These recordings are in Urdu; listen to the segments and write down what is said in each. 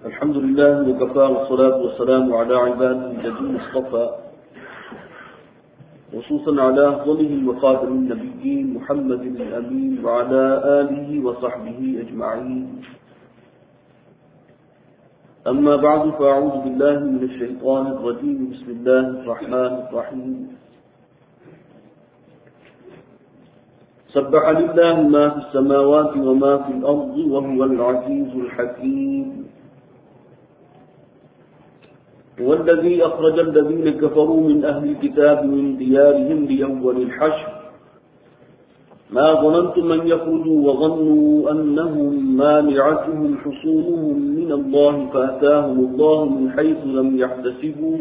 الحمد لله وكفى والصلاة والسلام على عباده الذين اصطفى خصوصا على أفضلهم وخاتم النبيين محمد الأمين وعلى آله وصحبه أجمعين. أما بعد فأعوذ بالله من الشيطان الرجيم. بسم الله الرحمن الرحيم. سبح لله ما في السماوات وما في الأرض وهو العزيز الحكيم. هو الذي أخرج الذين كفروا من أهل الكتاب من ديارهم لأول الحشر ما ظننتم أن يخرجوا وظنوا أنهم مانعتهم حصونهم من الله فأتاهم الله من حيث لم يحتسبوا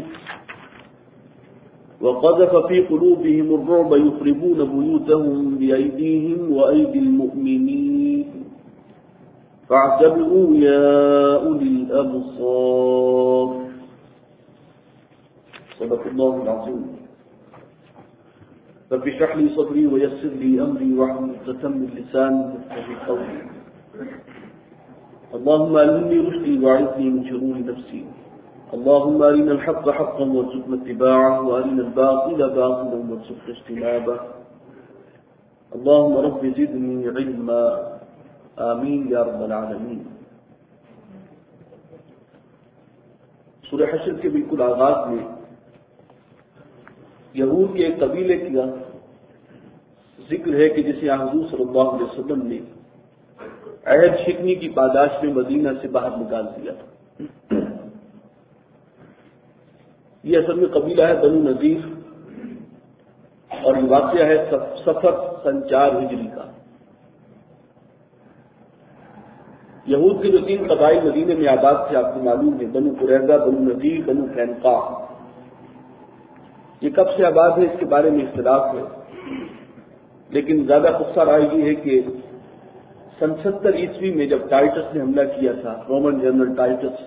وقذف في قلوبهم الرعب يخربون بيوتهم بأيديهم وأيدي المؤمنين فاعتبروا يا أولي الأبصار. صدق الله العظيم. رب اشرح لي صدري ويسر لي أمري واحلل عقدة من لساني يفقهوا قولي. اللهم ألهمني رشدي وأعذني من شرور نفسي. اللهم أرنا الحق حقا وارزقنا اتباعه وأرنا الباطل باطلا وارزقنا اجتنابه. اللهم رب زدني علما. آمين يا رب العالمین. سورہ حشر کے بالکل آغاز میں یہود کے ایک قبیلے کا ذکر ہے کہ جسے حضور صلی اللہ علیہ وسلم نے عہد شکنی کی پاداش میں مدینہ سے باہر نکال دیا تھا. یہ اصل میں قبیلہ ہے بنو نذیر اور یہ واقعہ ہے سفر سن 4 ہجری کا. یہود کے جو 3 قبائل مدینے میں آباد تھے آپ کو معلوم ہے، بنو قریظہ، بنو نذیر، بنو قینقاع. یہ کب سے آباد ہے اس کے بارے میں اختلاف ہے، لیکن زیادہ خصہ رائے یہ ہے کہ سن 70 عیسوی میں جب ٹائٹس نے حملہ کیا تھا، رومن جنرل ٹائٹس،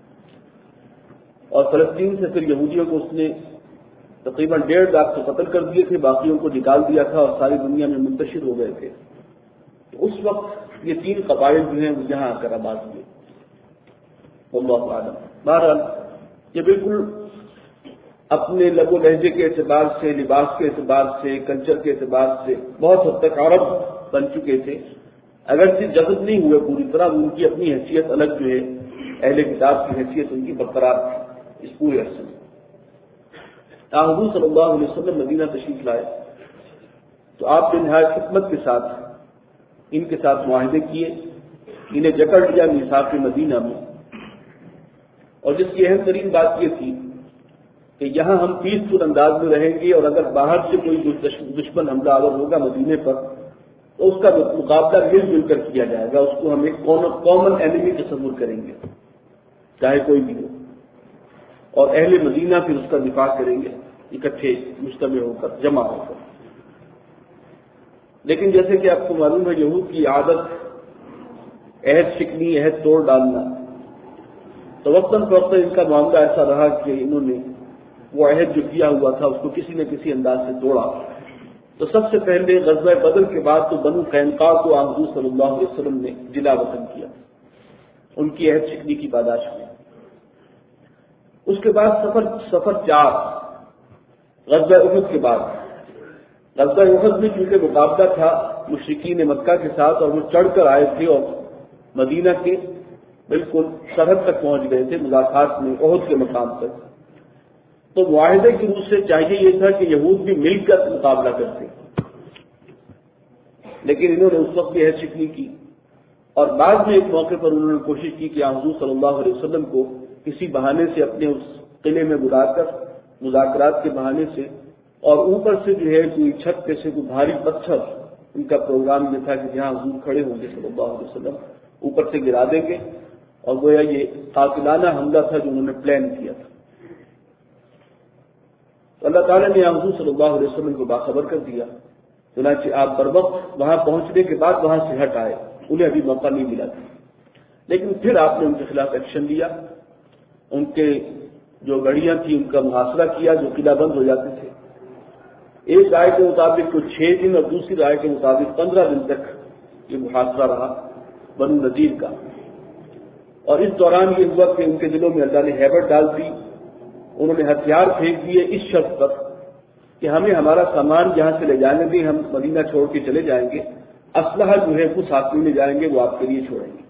اور فلسطین سے پھر یہودیوں کو اس نے تقریباً 1.5 لاکھ کو قتل کر دیے تھے، باقیوں کو نکال دیا تھا اور ساری دنیا میں منتشر ہو گئے تھے. تو اس وقت یہ 3 قبائل جو ہیں وہ یہاں آ کر آباد ہوئے. واللہ اعلم. بہرحال یہ بالکل اپنے لب و لہجے کے اعتبار سے، لباس کے اعتبار سے، کلچر کے اعتبار سے بہت حد تک عرب بن چکے تھے. اگرچہ جذب نہیں ہوئے پوری طرح، ان کی اپنی حیثیت الگ جو ہے، اہل کتاب کی حیثیت ان کی برقرار تھی اس پورے عرصے میں. حضور صلی اللہ علیہ وسلم مدینہ تشریف لائے تو آپ نے نہایت حکمت کے ساتھ ان کے ساتھ معاہدے کیے، انہیں جکڑ لیا میثاق مدینہ میں. اور جس کی اہم ترین بات یہ تھی کہ یہاں ہم پیسفل انداز میں رہیں گے، اور اگر باہر سے کوئی دشمن حملہ آور ہوگا مدینے پر تو اس کا مقابلہ مل جل کر کیا جائے گا. اس کو ہم ایک کامن اینیمی تصور کریں گے چاہے کوئی بھی ہو، اور اہل مدینہ پھر اس کا دفاع کریں گے اکٹھے مجتمع ہو کر، جمع ہو کر. لیکن جیسے کہ آپ کو معلوم ہے یہود کی عادت عہد شکنی، عہد توڑ ڈالنا، تو وقتاً فوقتاً ان کا معاملہ ایسا رہا کہ انہوں نے وہ عہد جو کیا ہوا تھا اس کو کسی نہ کسی انداز سے توڑا. تو سب سے پہلے غزوہ بدر کے بعد تو بنو قینقاع کو حضور صلی اللہ علیہ وسلم نے جلا وطن کیا ان کی عہد شکنی کی پاداش میں. اس کے بعد سفر 4 غزوہ احد کے بعد. غزوہ احد میں چونکہ مقابلہ تھا مشرکین مکہ کے ساتھ، اور وہ چڑھ کر آئے تھے اور مدینہ کے بالکل سرحد تک پہنچ گئے تھے ملاقات میں احد کے مقام تک. تو معاہدے کی روح سے چاہیے یہ تھا کہ یہود بھی مل کر مقابلہ کرتے، لیکن انہوں نے اس وقت بھی عہد شکنی کی. اور بعد میں ایک موقع پر انہوں نے کوشش کی کہ حضور صلی اللہ علیہ وسلم کو کسی بہانے سے اپنے اس قلعے میں بلا کر مذاکرات کے بہانے سے، اور اوپر سے جو ہے کوئی چھت پہ سے کوئی بھاری پتھر، ان کا پروگرام یہ تھا کہ جہاں حضور کھڑے ہوں گے صلی اللہ علیہ وسلم اوپر سے گرا دیں گے، اور گویا یہ قاتلانہ حملہ تھا جو انہوں نے پلان کیا تھا. تو اللہ تعالیٰ نے حضور صلی اللہ علیہ وسلم کو باخبر کر دیا. چنانچہ آپ بر وقت وہاں پہنچنے کے بعد وہاں سے ہٹ آئے، انہیں ابھی موقع نہیں ملا تھا. لیکن پھر آپ نے ان کے خلاف ایکشن لیا، ان کے جو گڑیاں تھیں ان کا محاصرہ کیا جو قلعہ بند ہو جاتے تھے. ایک رائے کے مطابق تو 6 دن اور دوسری رائے کے مطابق 15 دن تک یہ محاصرہ رہا بنو نذیر کا. اور اس دوران یہ ہوا کہ ان کے دلوں میں اللہ نے ہیبت ڈال دی، انہوں نے ہتھیار پھینک دیے اس شرط پر کہ ہمیں ہمارا سامان یہاں سے لے جانے دیں، ہم مدینہ چھوڑ کے چلے جائیں گے، اسلحہ جو ہے وہ ساتھ میں لے جائیں گے، وہ آپ کے لیے چھوڑیں گے۔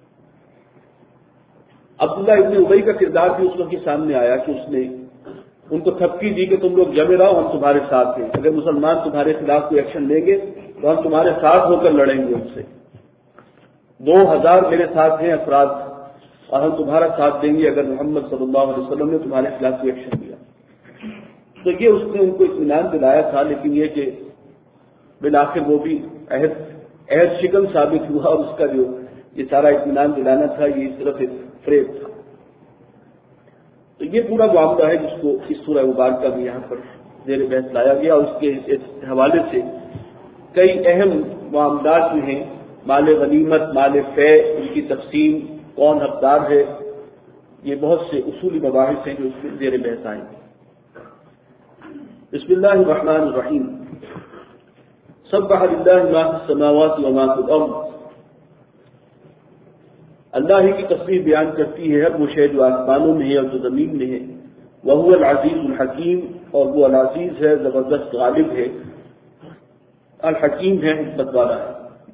عبداللہ ابن ابی کا کردار بھی اس وقت کے سامنے آیا کہ اس نے ان کو تھپکی دی کہ تم لوگ جمے رہو، ہم تمہارے ساتھ ہیں، اگر مسلمان تمہارے خلاف کوئی ایکشن لیں گے تو ہم تمہارے ساتھ ہو کر لڑیں گے ان سے۔ 2000 میرے ساتھ ہیں افراد اور ہم تمہارا ساتھ دیں گے اگر محمد صلی اللہ علیہ وسلم نے تمہارے خلاف کوئی ایکشن لیا۔ تو یہ اس نے ان کو اطمینان دلایا تھا، لیکن یہ کہ بالآخر وہ بھی عہد شکن ثابت ہوا، اور اس کا جو یہ سارا اطمینان دلانا تھا یہ صرف ایک فریب تھا۔ تو یہ پورا معاملہ ہے جس کو اس سورہ مبارکہ میں یہاں پر زیر بحث لایا گیا، اور اس کے حوالے سے کئی اہم معاملات جو ہیں، مال غنیمت، مال فے، ان کی تقسیم، کون حقدار ہے، یہ بہت سے اصولی مباحث ہیں جو اس میں زیر بحث آئیں گے۔ بسم اللہ الرحمن الرحیم۔ سبح للہ ما فی السماوات و ما فی الارض۔ اللہ ہی کی تسبیح بیان کرتی ہے ہر وہ شے جو آسمانوں میں ہے اور جو زمین میں ہے۔ وہو العزیز الحکیم، اور وہ العزیز ہے، زبردست غالب ہے، الحکیم ہے، حکمت والا ہے۔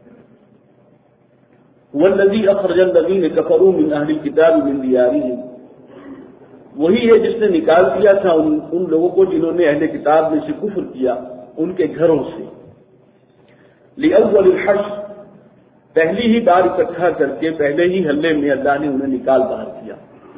هو الذی اخرج الذین کفروا من اہل الکتاب من دیارہم، وہی ہے جس نے نکال دیا تھا ان لوگوں کو جنہوں نے اہل کتاب میں سے کفر کیا ان کے گھروں سے، لأول الحشر، پہلی ہی بار اکٹھا کر کے پہلے ہی حلے میں اللہ نے انہیں نکال باہر کیا۔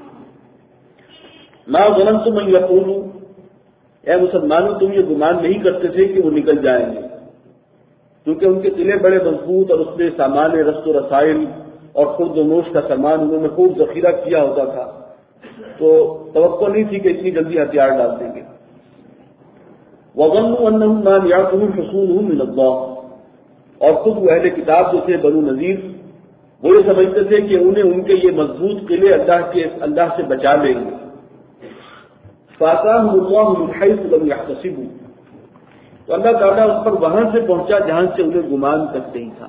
ما ظننتم ان یقولوا، اے مسلمانوں تم یہ گمان نہیں کرتے تھے کہ وہ نکل جائیں گے، کیونکہ ان کے قلعے بڑے مضبوط اور اس میں سامان رست و رسائل اور خرد و نوش کا سامان انہوں نے خوب ذخیرہ کیا ہوتا تھا، تو توقع نہیں تھی کہ اتنی جلدی ہتھیار ڈال دیں گے۔ وظنوا انهم مانعتهم حصونهم من اللہ، اور خود وہ اہل کتاب جو تھے بنو نذیر، وہ یہ سمجھتے تھے کہ انہیں ان کے یہ مضبوط قلعے اللہ سے بچا لیں گے۔ فآتاهم اللہ من حیث لم یحتسبوا، تو اللہ تعالیٰ اس پر وہاں سے پہنچا جہاں سے انہیں گمان تک نہیں تھا۔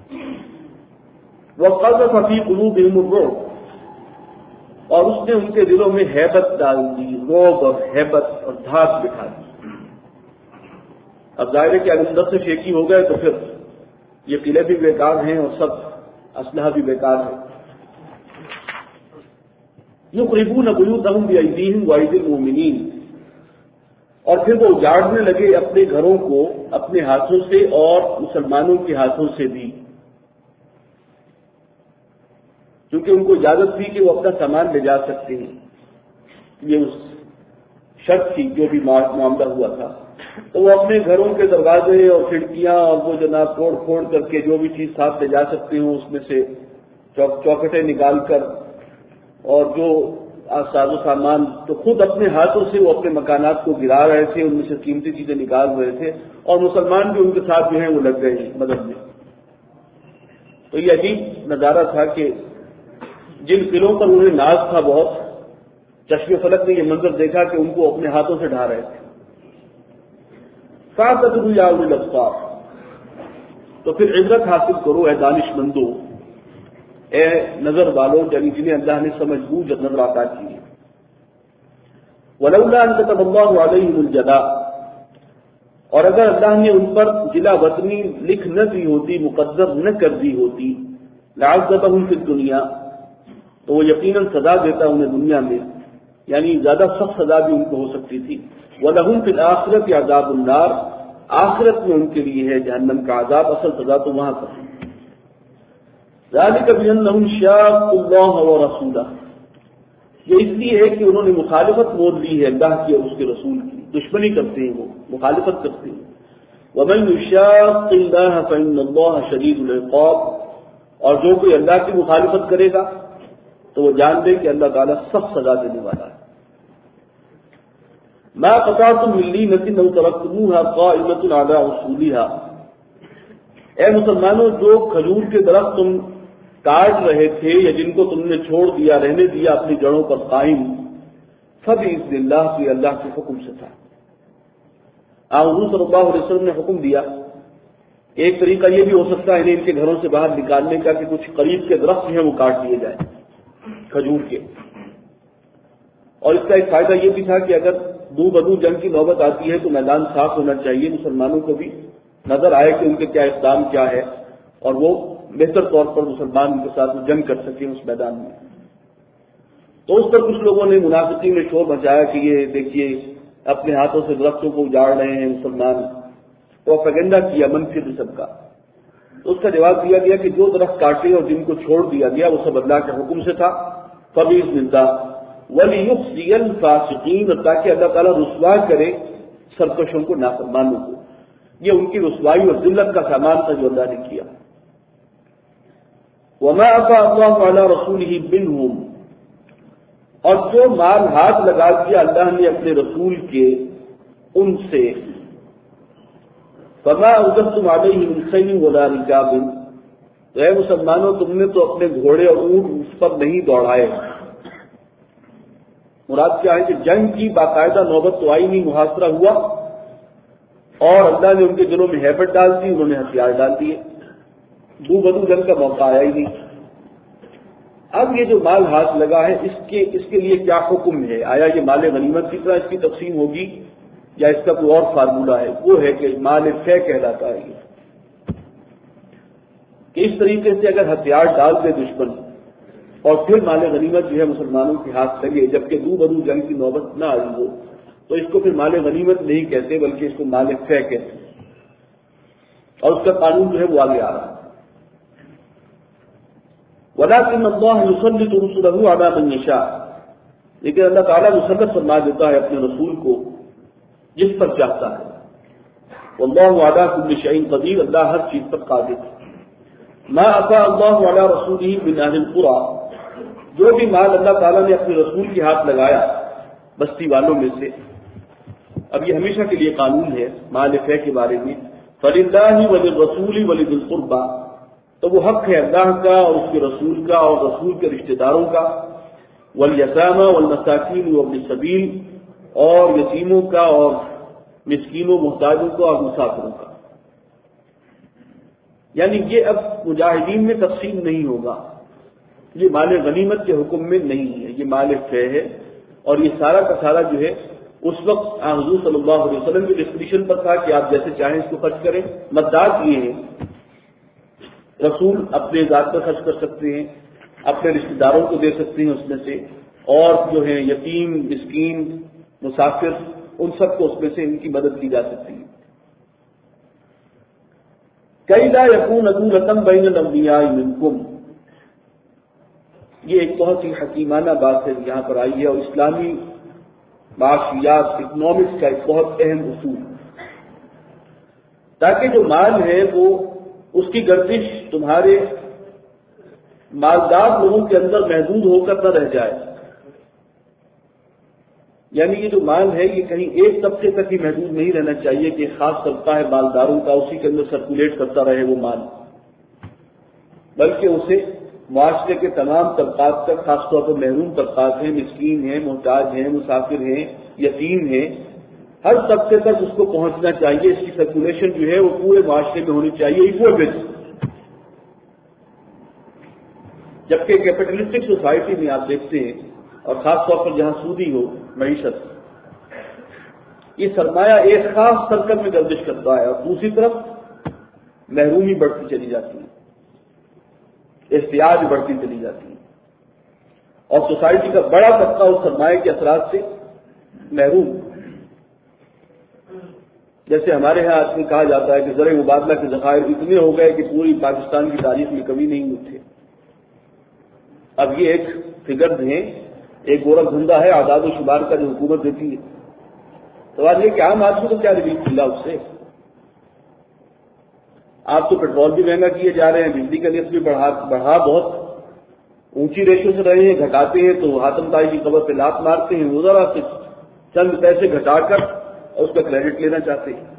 وقذف فی قلوبہم الرعب، اور اس نے ان کے دلوں میں ہیبت ڈال دی، رعب اور ہیبت اور دھاک بٹھا دی۔ اب ظاہر ہے کہ اگر اندر سے شیکی ہو گئے تو پھر یہ قلعے بھی بیکار ہیں اور سب اسلحہ بھی بیکار ہے۔ یخربون بیوتہم بایدیہم وایدی المؤمنین، اور پھر وہ اجاڑنے لگے اپنے گھروں کو اپنے ہاتھوں سے اور مسلمانوں کے ہاتھوں سے بھی، کیونکہ ان کو اجازت تھی کہ وہ اپنا سامان لے جا سکتے ہیں، یہ اس شرط تھی جو بھی معاملہ ہوا تھا۔ تو وہ اپنے گھروں کے دروازے اور کھڑکیاں اور وہ جناب توڑ پھوڑ کر کے جو بھی چیز ساتھ لے جا سکتے ہوں اس میں سے چوکٹیں نکال کر اور جو ساز و سامان، تو خود اپنے ہاتھوں سے وہ اپنے مکانات کو گرا رہے تھے، ان میں سے قیمتی چیزیں نکال رہے تھے، اور مسلمان بھی ان کے ساتھ جو ہیں وہ لگ گئے ہیں مدد میں۔ تو یہ عجیب نظارہ تھا کہ جن قلعوں پر انہیں ناز تھا بہت، چشم فلک نے یہ منظر دیکھا کہ ان کو اپنے ہاتھوں سے ڈھا رہے تھے۔ فَاعْتَبِرُوا يَا أُولِي الْأَبْصَارِ، تو پھر عبرت حاصل کرو اے دانش مندو، اے نظر والوں، یعنی جنہیں اللہ نے سمجھ بوجھ نظر عطا کی ہے۔ وَلَوْلَا أَن كَتَبَ اللَّهُ عَلَيْهِمُ الْجَلَاءَ، اور اگر اللہ نے ان پر جلا وطنی لکھ نہ دی ہوتی، مقدر نہ کر دی ہوتی، لَعَذَّبَهُمْ فِي الدُّنْيَا، تو وہ یقیناً سزا دیتا انہیں دنیا میں، یعنی زیادہ سخت سزا بھی ان کو ہو سکتی تھی۔ وَلَهُمْ فِي الْآخِرَةِ عَذَابُ النَّارِ، آخرت میں ان کے لیے ہے جہنم کا عذاب، اصل سزا تو وہاں پر ہے۔ ذَلِكَ بِأَنَّهُمْ شَاقُّوا اللَّهَ وَرَسُولَهُ، یہ اس لیے ہے کہ انہوں نے مخالفت مول لی ہے اللہ کی اور اس کے رسول کی، دشمنی کرتے ہیں، وہ مخالفت کرتے ہیں۔ وَمَن يُشَاقِّ اللَّهَ فَإِنَّ اللَّهَ شَدِيدُ الْعِقَابِ، اور جو کوئی اللہ کی مخالفت کرے گا تو وہ جان دے کہ اللہ تعالیٰ سخت سزا دینے والا ہے۔ ما قطعتم من لینۃ او ترکتموها قائمۃ علی اصولها، اے مسلمانوں جو کھجور کے درخت تم کاٹ رہے تھے یا جن کو تم نے چھوڑ دیا، رہنے دیا اپنی جڑوں پر قائم، فبإذن اللہ، تو یہ اللہ کے حکم سے تھا۔ حضور صلی اللہ علیہ وسلم نے حکم دیا۔ ایک طریقہ یہ بھی ہو سکتا ہے انہیں ان کے گھروں سے باہر نکالنے کا کہ کچھ قریب کے درخت ہیں وہ کاٹ دیے جائیں، کھجور کے. اور اس کا ایک فائدہ یہ بھی تھا کہ اگر دو بدو جنگ کی نوبت آتی ہے تو میدان صاف ہونا چاہیے، مسلمانوں کو بھی نظر آئے کہ ان کے کیا اقدام کیا ہے اور وہ بہتر طور پر مسلمان کے ساتھ جنگ کر سکیں اس میدان میں. تو اس پر کچھ لوگوں نے منافقین نے شور مچایا کہ یہ دیکھیے اپنے ہاتھوں سے درختوں کو اجاڑ رہے ہیں مسلمان، پروپیگنڈا کیا منفی قسم کا. تو اس کا جواب دیا گیا کہ جو درخت کاٹے اور جن کو چھوڑ دیا گیا وہ سب اللہ کے حکم سے تھا. فبإذن اللہ وَلِيُخْزِيَ الْفَاسِقِينَ، تاکہ اللہ تعالیٰ رسوا کرے سرکشوں کو، نافرمانوں کو. یہ ان کی رسوائی اور ذلت کا سامان تھا جو اللہ نے کیا. وَمَا أَفَاءَ اللَّهُ عَلَىٰ رَسُولِهِ مِنْهُمْ، اور جو مال ہاتھ لگا دیا اللہ نے اپنے رسول کے ان سے، فَمَا أَوْجَفْتُمْ عَلَيْهِ مِنْ خَيْلٍ وَلَا رِكَابٍ، تو اے مسلمانوں تم نے تو اپنے گھوڑے اور اونٹ اس پر نہیں دوڑائے. مراد کیا ہے کہ جنگ کی باقاعدہ نوبت تو آئی نہیں، محاصرہ ہوا اور اللہ نے ان کے دلوں میں ہیبت ڈال دی، انہوں نے ہتھیار ڈال دیے، دو بدو جنگ کا موقع آیا ہی نہیں. اب یہ جو مال ہاتھ لگا ہے اس کے لیے کیا حکم ہے؟ آیا یہ مال غنیمت کی طرح اس کی تقسیم ہوگی یا اس کا کوئی اور فارمولہ ہے؟ وہ ہے کہ مال فے کہلاتا ہے یہ، کہ اس طریقے سے اگر ہتھیار ڈال دے دشمن اور پھر مال غنیمت جو ہے مسلمانوں کے ہاتھ لگے جبکہ دو بدو جنگ کی نوبت نہ آئی ہو، تو اس کو پھر مال غنیمت نہیں کہتے بلکہ اس کو مال فے کہتے ہیں، اور اس کا قانون جو ہے وہ آگے آ رہا ہے. وَلَٰكِنَّ اللَّهَ يُسَلِّطُ رُسُلَهُ عَلَىٰ مَن يَشَاءُ، لیکن اللہ تعالیٰ مسلط فرما دیتا ہے اپنے رسول کو جس پر چاہتا ہے. وَاللَّهُ عَلَىٰ كُلِّ شَيْءٍ قَدِيرٌ، اللہ ہر چیز پر قادر ہے. مَا أَفَاءَ اللَّهُ عَلَىٰ رَسُولِهِ مِنْ أَهْلِ الْقُرَىٰ، جو بھی مال اللہ تعالیٰ نے اپنے رسول کے ہاتھ لگایا بستی والوں میں سے. اب یہ ہمیشہ کے لیے قانون ہے مال فے کے بارے میں. فَلِلَّهِ وَلِلرَّسُولِ وَلِذِي الْقُرْبَىٰ، تو وہ حق ہے اللہ کا اور اس کے رسول کا اور رسول کے رشتہ داروں کا. والیتامى والمساکین وابن السبیل، اور یتیموں کا اور مسکینوں محتاجوں کا اور مسافروں کا. یعنی یہ اب مجاہدین میں تقسیم نہیں ہوگا، یہ مال غنیمت کے حکم میں نہیں ہے، یہ مال فے ہے. اور یہ سارا کا سارا جو ہے اس وقت حضور صلی اللہ علیہ وسلم کی ڈسکرپشن پر تھا کہ آپ جیسے چاہیں اس کو خرچ کریں. مددات یہ ہیں، رسول اپنے ذات پر خرچ کر سکتے ہیں، اپنے رشتہ داروں کو دے سکتے ہیں اس میں سے، اور جو ہیں یتیم مسکین مسافر ان سب کو اس میں سے ان کی مدد کی جا سکتی ہے. کئی لا یکون دولة بین الاغنیاء منکم، یہ ایک بہت ہی حکیمانہ بات ہے یہاں پر آئی ہے، اور اسلامی معاشیات اکنامکس کا ایک بہت اہم اصول، تاکہ جو مال ہے وہ اس کی گردش تمہارے مالدار لوگوں کے اندر محدود ہو کر نہ رہ جائے. یعنی یہ جو مال ہے یہ کہیں ایک طبقے تک ہی محدود نہیں رہنا چاہیے کہ خاص طبقہ ہے مالداروں کا اسی کے اندر سرکولیٹ کرتا رہے وہ مال، بلکہ اسے معاشرے کے تمام طبقات تک، خاص طور پر محروم طبقات ہیں، مسکین ہیں، محتاج ہیں، مسافر ہیں، یتیم ہیں، ہر طبقے تک اس کو پہنچنا چاہیے. اس کی سرکولیشن جو ہے وہ پورے معاشرے میں ہونی چاہیے ایکویبل. جبکہ کیپٹلسٹک سوسائٹی میں آپ دیکھتے ہیں، اور خاص طور پر جہاں سودی ہو معیشت، یہ سرمایہ ایک خاص سرکل میں گردش کرتا ہے اور دوسری طرف محرومی بڑھتی چلی جاتی ہے، احتیاج بڑھتی چلی جاتی ہے، اور سوسائٹی کا بڑا طبقہ اس سرمایہ کے اثرات سے محروم. جیسے ہمارے ہاں آج کہا جاتا ہے کہ زرعی مبادلہ کے ذخائر اتنے ہو گئے کہ پوری پاکستان کی تاریخ میں کبھی نہیں ہوئے تھے. اب یہ ایک فگر ہیں، ایک گورکھ دھندا ہے اعداد و شمار کا جو حکومت دیتی ہے. سوال یہ کہ عام آدمی کو کیا ریلیف ملا اس سے؟ آپ تو پیٹرول بھی مہنگا کیے جا رہے ہیں، بجلی کا ریٹ بھی بڑھا بہت اونچی ریشو سے رہے ہیں، گھٹاتے ہیں تو حاتم طائی کی قبر پہ لات مارتے ہیں، وہ ذرا سے چند پیسے گھٹا کر اور اس کا کریڈٹ لینا چاہتے ہیں.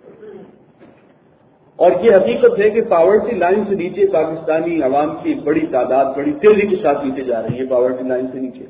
اور یہ حقیقت ہے کہ پاورٹی لائن سے نیچے پاکستانی عوام کی بڑی تعداد بڑی تیزی کے ساتھ نیچے جا رہی ہے پاورٹی لائن سے نیچے.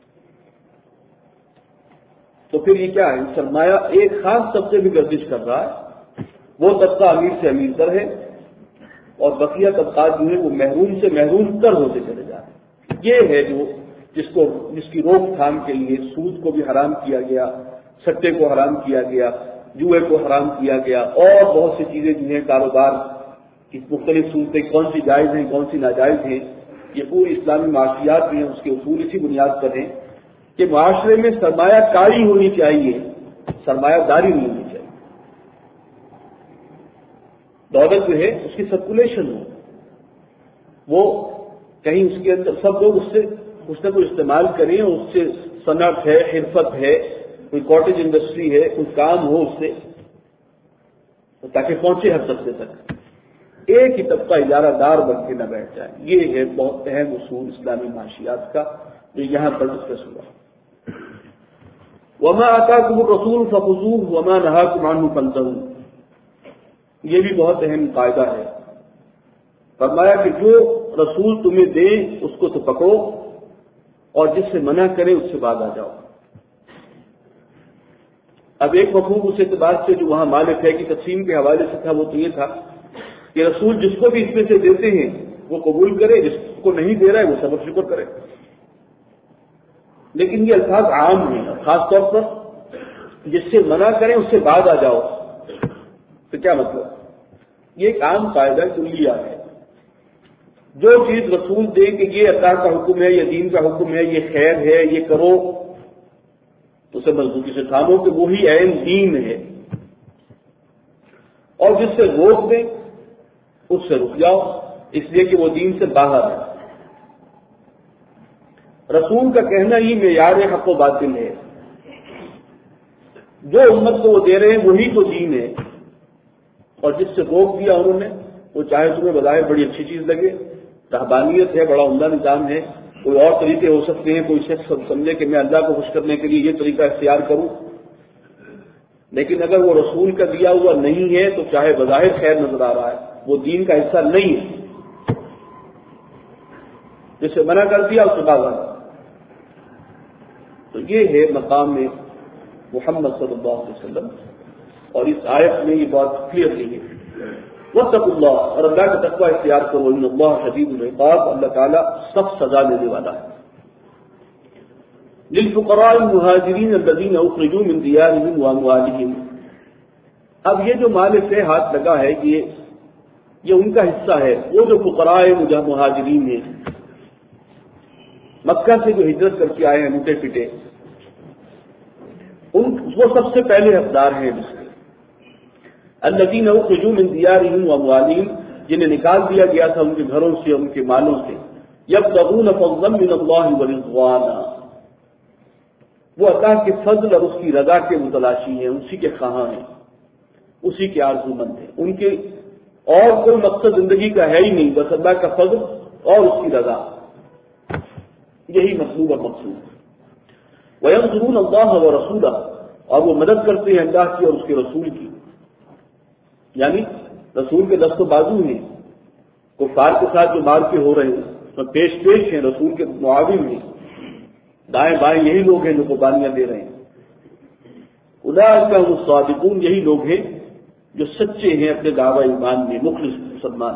تو پھر یہ کیا ہے؟ سرمایہ ایک خاص طبقے میں گردش کر رہا ہے، وہ طبقہ امیر سے امیر تر ہے اور بقیہ طبقات جو ہیں وہ محروم سے محروم تر ہوتے چلے جا رہے ہیں. یہ ہے جس کی روک تھام کے لیے سود کو بھی حرام کیا گیا، سٹے کو حرام کیا گیا، جوئے کو حرام کیا گیا، اور بہت سی چیزیں جنہیں کاروبار کی مختلف صورتیں کون سی جائز ہیں کون سی ناجائز ہیں، یہ پوری اسلامی معاشیات بھی ہیں، اس کے اصول اسی بنیاد پر ہیں کہ معاشرے میں سرمایہ کاری ہونی چاہیے، سرمایہ داری نہیں ہونی چاہیے۔ دولت جو ہے اس کی سرکولیشن ہو، وہ کہیں اس کے اندر سب لوگ اس سے کچھ نہ کچھ استعمال کریں، اس سے صنعت ہے، حرفت ہے، کوئی کاٹیج انڈسٹری ہے، کوئی کام ہو اس سے، تاکہ پہنچے ہر طبقے تک، ایک ہی طبقہ ادارہ دار بن کے نہ بیٹھ جائے۔ یہ ہے بہت اہم اصول اسلامی معاشیات کا جو یہاں پر ڈسکس ہوا۔ وما آتاکم الرسول فخذوہ وما نہاکم عنہ فانتہوا، یہ بھی بہت اہم قاعدہ ہے۔ فرمایا کہ جو رسول تمہیں دے اس کو تو پکڑو، اور جس سے منع کرے اس سے باز آ جاؤ۔ اب ایک مفہوم اس اعتبار سے جو وہاں مالک ہے کہ تقسیم کے حوالے سے تھا، وہ تو یہ تھا کہ رسول جس کو بھی اس میں سے دیتے ہیں وہ قبول کرے، جس کو نہیں دے رہا ہے وہ صبر شکر کرے۔ لیکن یہ الفاظ عام ہیں، خاص طور پر جس سے منع کریں اس سے باز آ جاؤ، تو کیا مطلب؟ یہ ایک عام قاعدہ کلیہ ہے۔ جو چیز رسول دے کہ یہ اللہ کا حکم ہے، یہ دین کا حکم ہے، یہ خیر ہے، یہ کرو، تو اسے مضبوطی سے تھامو کہ وہی عین دین ہے، اور جس سے روک دیں اس سے رک جاؤ، اس لیے کہ وہ دین سے باہر ہے۔ رسول کا کہنا ہی معیار حق و باطل ہے، جو امت کو وہ دے رہے ہیں وہی تو دین ہے، اور جس سے روک دیا انہوں نے، وہ چاہے تمہیں بظاہر بڑی اچھی چیز لگے، رہبانیت ہے، بڑا عمدہ نظام ہے، کوئی اور طریقے ہو سکتے ہیں، کوئی شخص سمجھے کہ میں اللہ کو خوش کرنے کے لیے یہ طریقہ اختیار کروں، لیکن اگر وہ رسول کا دیا ہوا نہیں ہے تو چاہے بظاہر خیر نظر آ رہا ہے، وہ دین کا حصہ نہیں ہے، جسے منع کر دیا اس سے باز آ۔ تو یہ ہے مقام میں محمد صلی اللہ علیہ وسلم، اور اس آیت میں یہ بات کلیئرلی ہے۔ واتقوا اللہ، اور اللہ کا تقوی اختیار کرو، ان اللہ شدید العقاب، اللہ تعالیٰ سخت سزا دینے والا ہے۔ للفقراء المہاجرین الذین اخرجوا من دیارہم واموالہم، اب یہ جو مال سے ہاتھ لگا ہے یہ ان کا حصہ ہے، وہ جو فقراء مہاجرین ہیں، مکہ سے جو ہجرت کر کے آئے ہیں لوٹے پٹے، وہ سب سے پہلے حقدار ہیں اس کے۔ الذین اخرجوا من دیارہم واموالہم، جنہیں نکال دیا گیا تھا ان کے گھروں سے، ان کے مالوں سے، یبتغون فضلا من اللہ ورضوانا، وہ اللہ کے فضل اور اس کی رضا کے متلاشی ہیں، اسی کے خواہاں ہیں، اسی کے آرزومند ہیں، ان کے اور کوئی مقصد زندگی کا ہے ہی نہیں، بس اللہ کا فضل اور اس کی رضا، یہی مطلوب اور مقصود ہے۔ وَيَنْصُرُونَ اللَّهَ وَرَسُولَهُ، اور وہ مدد کرتے ہیں اللہ کی اور اس کے رسول کی، یعنی رسول کے دست و بازو ہیں، کفار کے ساتھ جو مار کے ہو رہے ہیں تو پیش ہیں، رسول کے معاون ہیں، دائیں بائیں یہی لوگ ہیں جو قربانیاں دے رہے ہیں۔ اولئک هم الصادقون، یہی لوگ ہیں جو سچے ہیں اپنے دعوی ایمان میں، مخلص مسلمان۔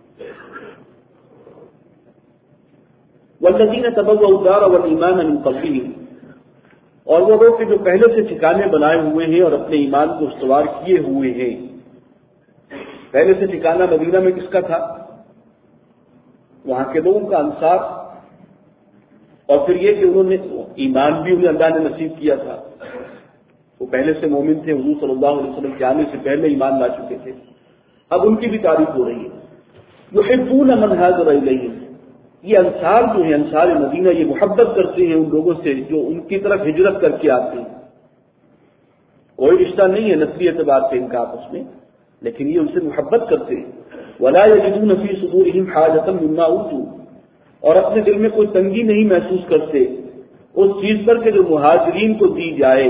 والذین تبوؤا الدار والایمان من قبلہم، اور وہ لوگ جو پہلے سے ٹھکانے بنائے ہوئے ہیں اور اپنے ایمان کو استوار کیے ہوئے ہیں۔ پہلے سے ٹھکانہ مدینہ میں کس کا تھا؟ وہاں کے لوگوں کا، انصار، اور پھر یہ کہ انہوں نے ایمان بھی انہیں اللہ نے نصیب کیا تھا، وہ پہلے سے مومن تھے، حضور صلی اللہ علیہ وسلم کے آنے سے پہلے ایمان لا چکے تھے، اب ان کی بھی تعریف ہو رہی ہے۔ یحبون من ہاجر الیہم، یہ انصار جو ہیں، انصار مدینہ، یہ محبت کرتے ہیں ان لوگوں سے جو ان کی طرف ہجرت کر کے آتے ہیں۔ کوئی رشتہ نہیں ہے نسلی اعتبار سے ان کا آپس میں، لیکن یہ ان سے محبت کرتے ہیں۔ ولا یجدون فی صدورہم حاجۃ مما اوتوا، اور اپنے دل میں کوئی تنگی نہیں محسوس کرتے اس چیز پر کہ جو مہاجرین کو دی جائے۔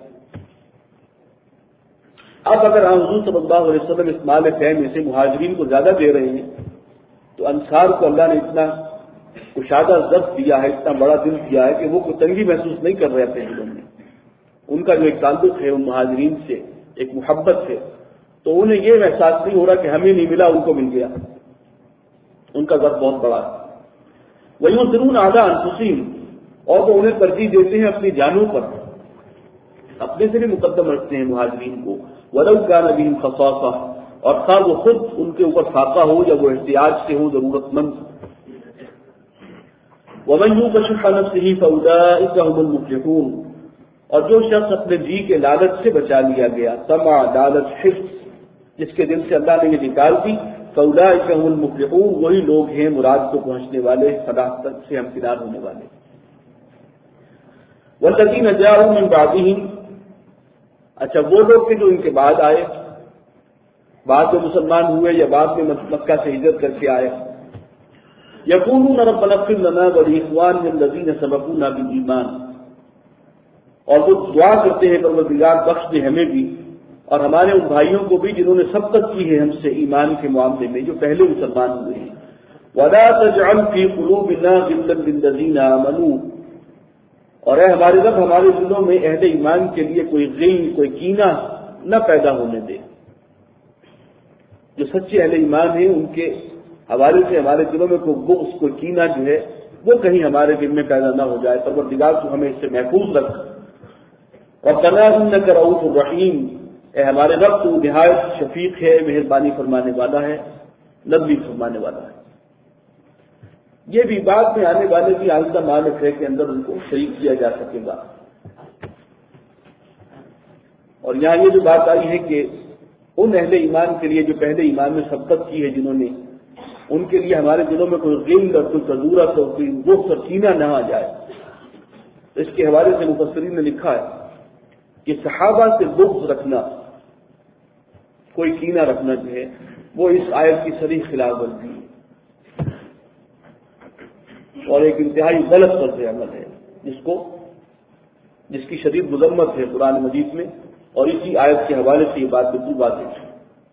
اب اگر حضور صلی اللہ علیہ وسلم اس مال فہم میں سے مہاجرین کو زیادہ دے رہے ہیں تو انصار کو اللہ نے اتنا کشادہ ضبط دیا ہے، اتنا بڑا دل دیا ہے کہ وہ کوئی تنگی محسوس نہیں کر رہے اپنے دلوں میں۔ ان کا جو ایک تعلق ہے ان مہاجرین سے، ایک محبت ہے، تو انہیں یہ احساس نہیں ہو رہا کہ ہمیں نہیں ملا ان کو مل گیا، ان کا ضبط بہت بڑا ہے۔ وَيُؤْثِرُونَ عَلَىٰ أَنفُسِهِمْ، اور وہ انہیں ترجیح دیتے ہیں اپنی جانوں پر، اپنے سے بھی مقدم رکھتے ہیں مہاجرین کو. وَلَوْ كَانَ بِهِمْ خَصَاصَةٌ، اور خواہ وہ خود ان کے اوپر فاقہ ہو یا وہ احتیاج سے ہو، ضرورت مند. وَمَنْ يُوقَ شُحَّ نَفْسِهِ فَأُولَٰئِكَ هُمُ الْمُفْلِحُونَ، اور جو شخص اپنے جی کے لالچ سے بچا لیا گیا، طمع، لالچ، حرص، جس کے دل سے اللہ نے یہ نکال دی، فَأُولَٰئِكَ هُمُ الْمُفْلِحُونَ، وہی لوگ ہیں مراد کو پہنچنے والے، فلاح تک سے ہمکنار ہونے والے. وَالَّذِينَ جَاءُوا مِن بَعْدِهِمْ، اچھا وہ لوگ کہ جو ان کے بعد آئے، بعد میں مسلمان ہوئے یا بعد میں مکہ سے ہجرت کر کے آئے. یقولون ربنا اغفر لنا ولإخواننا الذین سبقونا بالایمان، اور وہ دعا کرتے ہیں پروردگار بخش دے ہمیں بھی اور ہمارے ان بھائیوں کو بھی جنہوں نے سبقت کی ہے ہم سے ایمان کے معاملے میں، جو پہلے مسلمان ہوئے ہیں. ولا تجعل في قلوبنا غلا للذین آمنوا، اور اے ہمارے رب ہمارے دلوں میں اہل ایمان کے لیے کوئی غل، کوئی کینہ نہ پیدا ہونے دے. جو سچے اہل ایمان ہیں ان کے حوالے سے ہمارے دلوں میں کوئی بغض، کوئی کینہ جو ہے وہ کہیں ہمارے دل میں پیدا نہ ہو جائے. پروردگار تو ہمیں اس سے محفوظ رکھ. ربنا انک رؤوف رحیم، اے ہمارے رب تو نہایت شفیق ہے، مہربانی فرمانے والا ہے، نرمی فرمانے والا ہے. یہ بھی بعد میں آنے والے کی آئندہ مالک ہے کہ اندر ان کو شریک کیا جا سکے گا. اور یہاں یہ جو بات آئی ہے کہ ان اہل ایمان کے لیے جو پہلے ایمان میں سبقت کی ہے جنہوں نے، ان کے لیے ہمارے دلوں میں کوئی غل اور کوئی کذورت اور کوئی بغض اور کینہ نہ آ جائے. اس کے حوالے سے مفسرین نے لکھا ہے کہ صحابہ سے بغض رکھنا، کوئی کینہ رکھنا جو ہے وہ اس آیت کی صریح خلاف ورزی اور ایک انتہائی غلط طرز عمل ہے، جس کی شدید مذمت ہے قرآن مجید میں، اور اسی آیت کے حوالے سے یہ بات بالکل واضح ہے.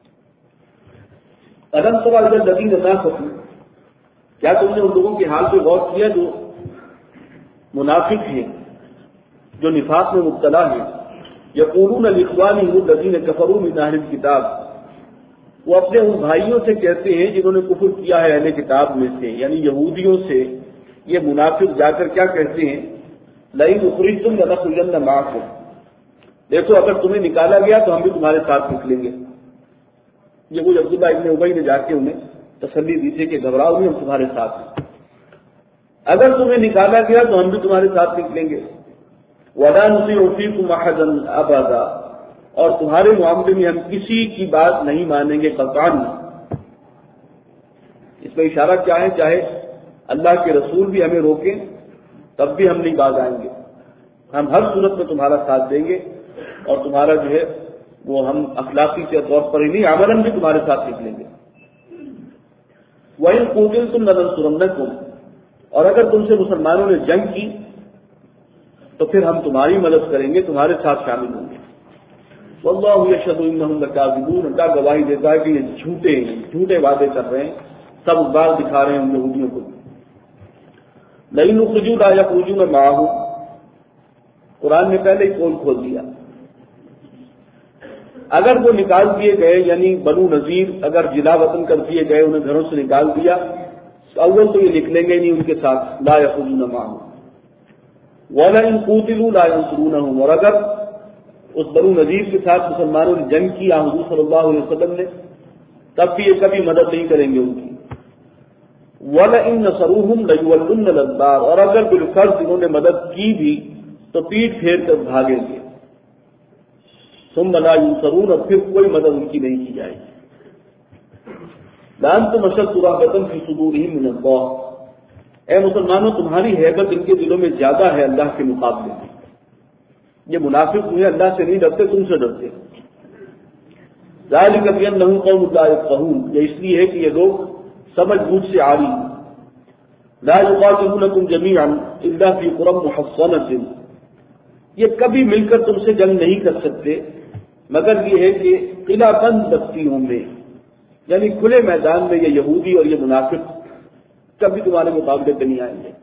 الم تر الی الذین نافقوا، کیا تم نے ان لوگوں کے حال پہ غور کیا جو منافق ہیں، جو نفاق میں مبتلا ہیں. یقولون لاخوانہم الذین کفروا من اہل الکتاب، وہ اپنے ان بھائیوں سے کہتے ہیں جنہوں نے کفر کیا ہے اہل کتاب میں سے، یعنی یہودیوں سے. یہ منافق جا کر کیا کہتے ہیں؟ لئن اخرجتم لنخرجن معکم، دیکھو اگر تمہیں نکالا گیا تو ہم بھی تمہارے ساتھ نکلیں گے. یہ وہ عبداللہ ابن ابی نے جا کے انہیں تسلی دی تھی کہ گھبراؤ نہیں، ہم تمہارے ساتھ ہیں، اگر تمہیں نکالا گیا تو ہم بھی تمہارے ساتھ نکلیں گے. وَلَا نُطِيعُ فِيكُمْ أَحَدًا أَبَدًا، اور تمہارے معاملے میں ہم کسی کی بات نہیں مانیں گے قطعاً. اس میں اشارہ کیا ہے؟ چاہے اللہ کے رسول بھی ہمیں روکیں تب بھی ہم نہیں باز آئیں گے، ہم ہر صورت میں تمہارا ساتھ دیں گے، اور تمہارا جو ہے وہ ہم اخلاقی کے طور پر ہی نہیں عملاً بھی تمہارے ساتھ نکلیں گے. وَإِن قُوتِلْتُمْ لَنَنصُرَنَّكُمْ، اور اگر تم سے مسلمانوں نے جنگ کی تو پھر ہم تمہاری مدد کریں گے، تمہارے ساتھ شامل ہوں گے. وَاللَّهُ يَشْهَدُ إِنَّهُمْ لَكَاذِبُونَ، اللہ گواہی دیتا ہے کہ یہ جھوٹے وعدے کر رہے ہیں، سب بار دکھا رہے ہیں ان یہودیوں کو. لَئِنْ أُخْرِجُوا لَا يَخْرُجُونَ مَعَهُمْ، قرآن نے پہلے ہی پول کھول دیا. اگر وہ نکال دیے گئے، یعنی بنو نذیر اگر جلا وطن کر دیے گئے، انہیں گھروں سے نکال دیا، اول تو یہ نکلیں گے نہیں ان کے ساتھ، لا يخرجون معهم. وَلَئِن قُوتِلُوا لَا يَنصُرُونَهُمْ، اور اگر اس بنو نذیر کے ساتھ مسلمانوں نے جنگ کی حضور صلی اللہ علیہ وسلم نے، تب بھی یہ کبھی مدد نہیں کریں گے ان کی. وَلَئِن نَصَرُوهُمْ لَيُوَلُّنَّ الْأَدْبَارَ، اور اگر بالفرض انہوں نے مدد کی بھی تو پیٹ پھیر کر بھاگیں گے. ثم لا ينصرون، اور پھر کوئی مدد ان کی نہیں کی جائے گی. لَأَنْتُمْ أَشَدُّ رَهْبَةً فِي صُدُورِهِمْ مِنَ اللَّهِ، اے مسلمانوں تمہاری ہیبت ان کے دلوں میں زیادہ ہے اللہ کے مقابلے میں. یہ منافق ہوئے اللہ سے نہیں ڈرتے، تم سے ڈرتے. ذَلِكَ بِأَنَّهُمْ قَوْمٌ لَا يَفْقَهُونَ، یہ اس لیے ہے کہ یہ لوگ سمجھ بوجھ سے عاری ہیں. لَا يُقَاتِلُونَكُمْ جَمِيعًا إِلَّا فِي قُرًى مُحَصَّنَةٍ، یہ کبھی مل کر تم سے جنگ نہیں کر سکتے مگر یہ ہے کہ قلعہ بند بستیوں میں، یعنی کھلے میدان میں یہ یہودی اور یہ منافق کبھی تمہارے مقابلے پہ نہیں آئیں گے.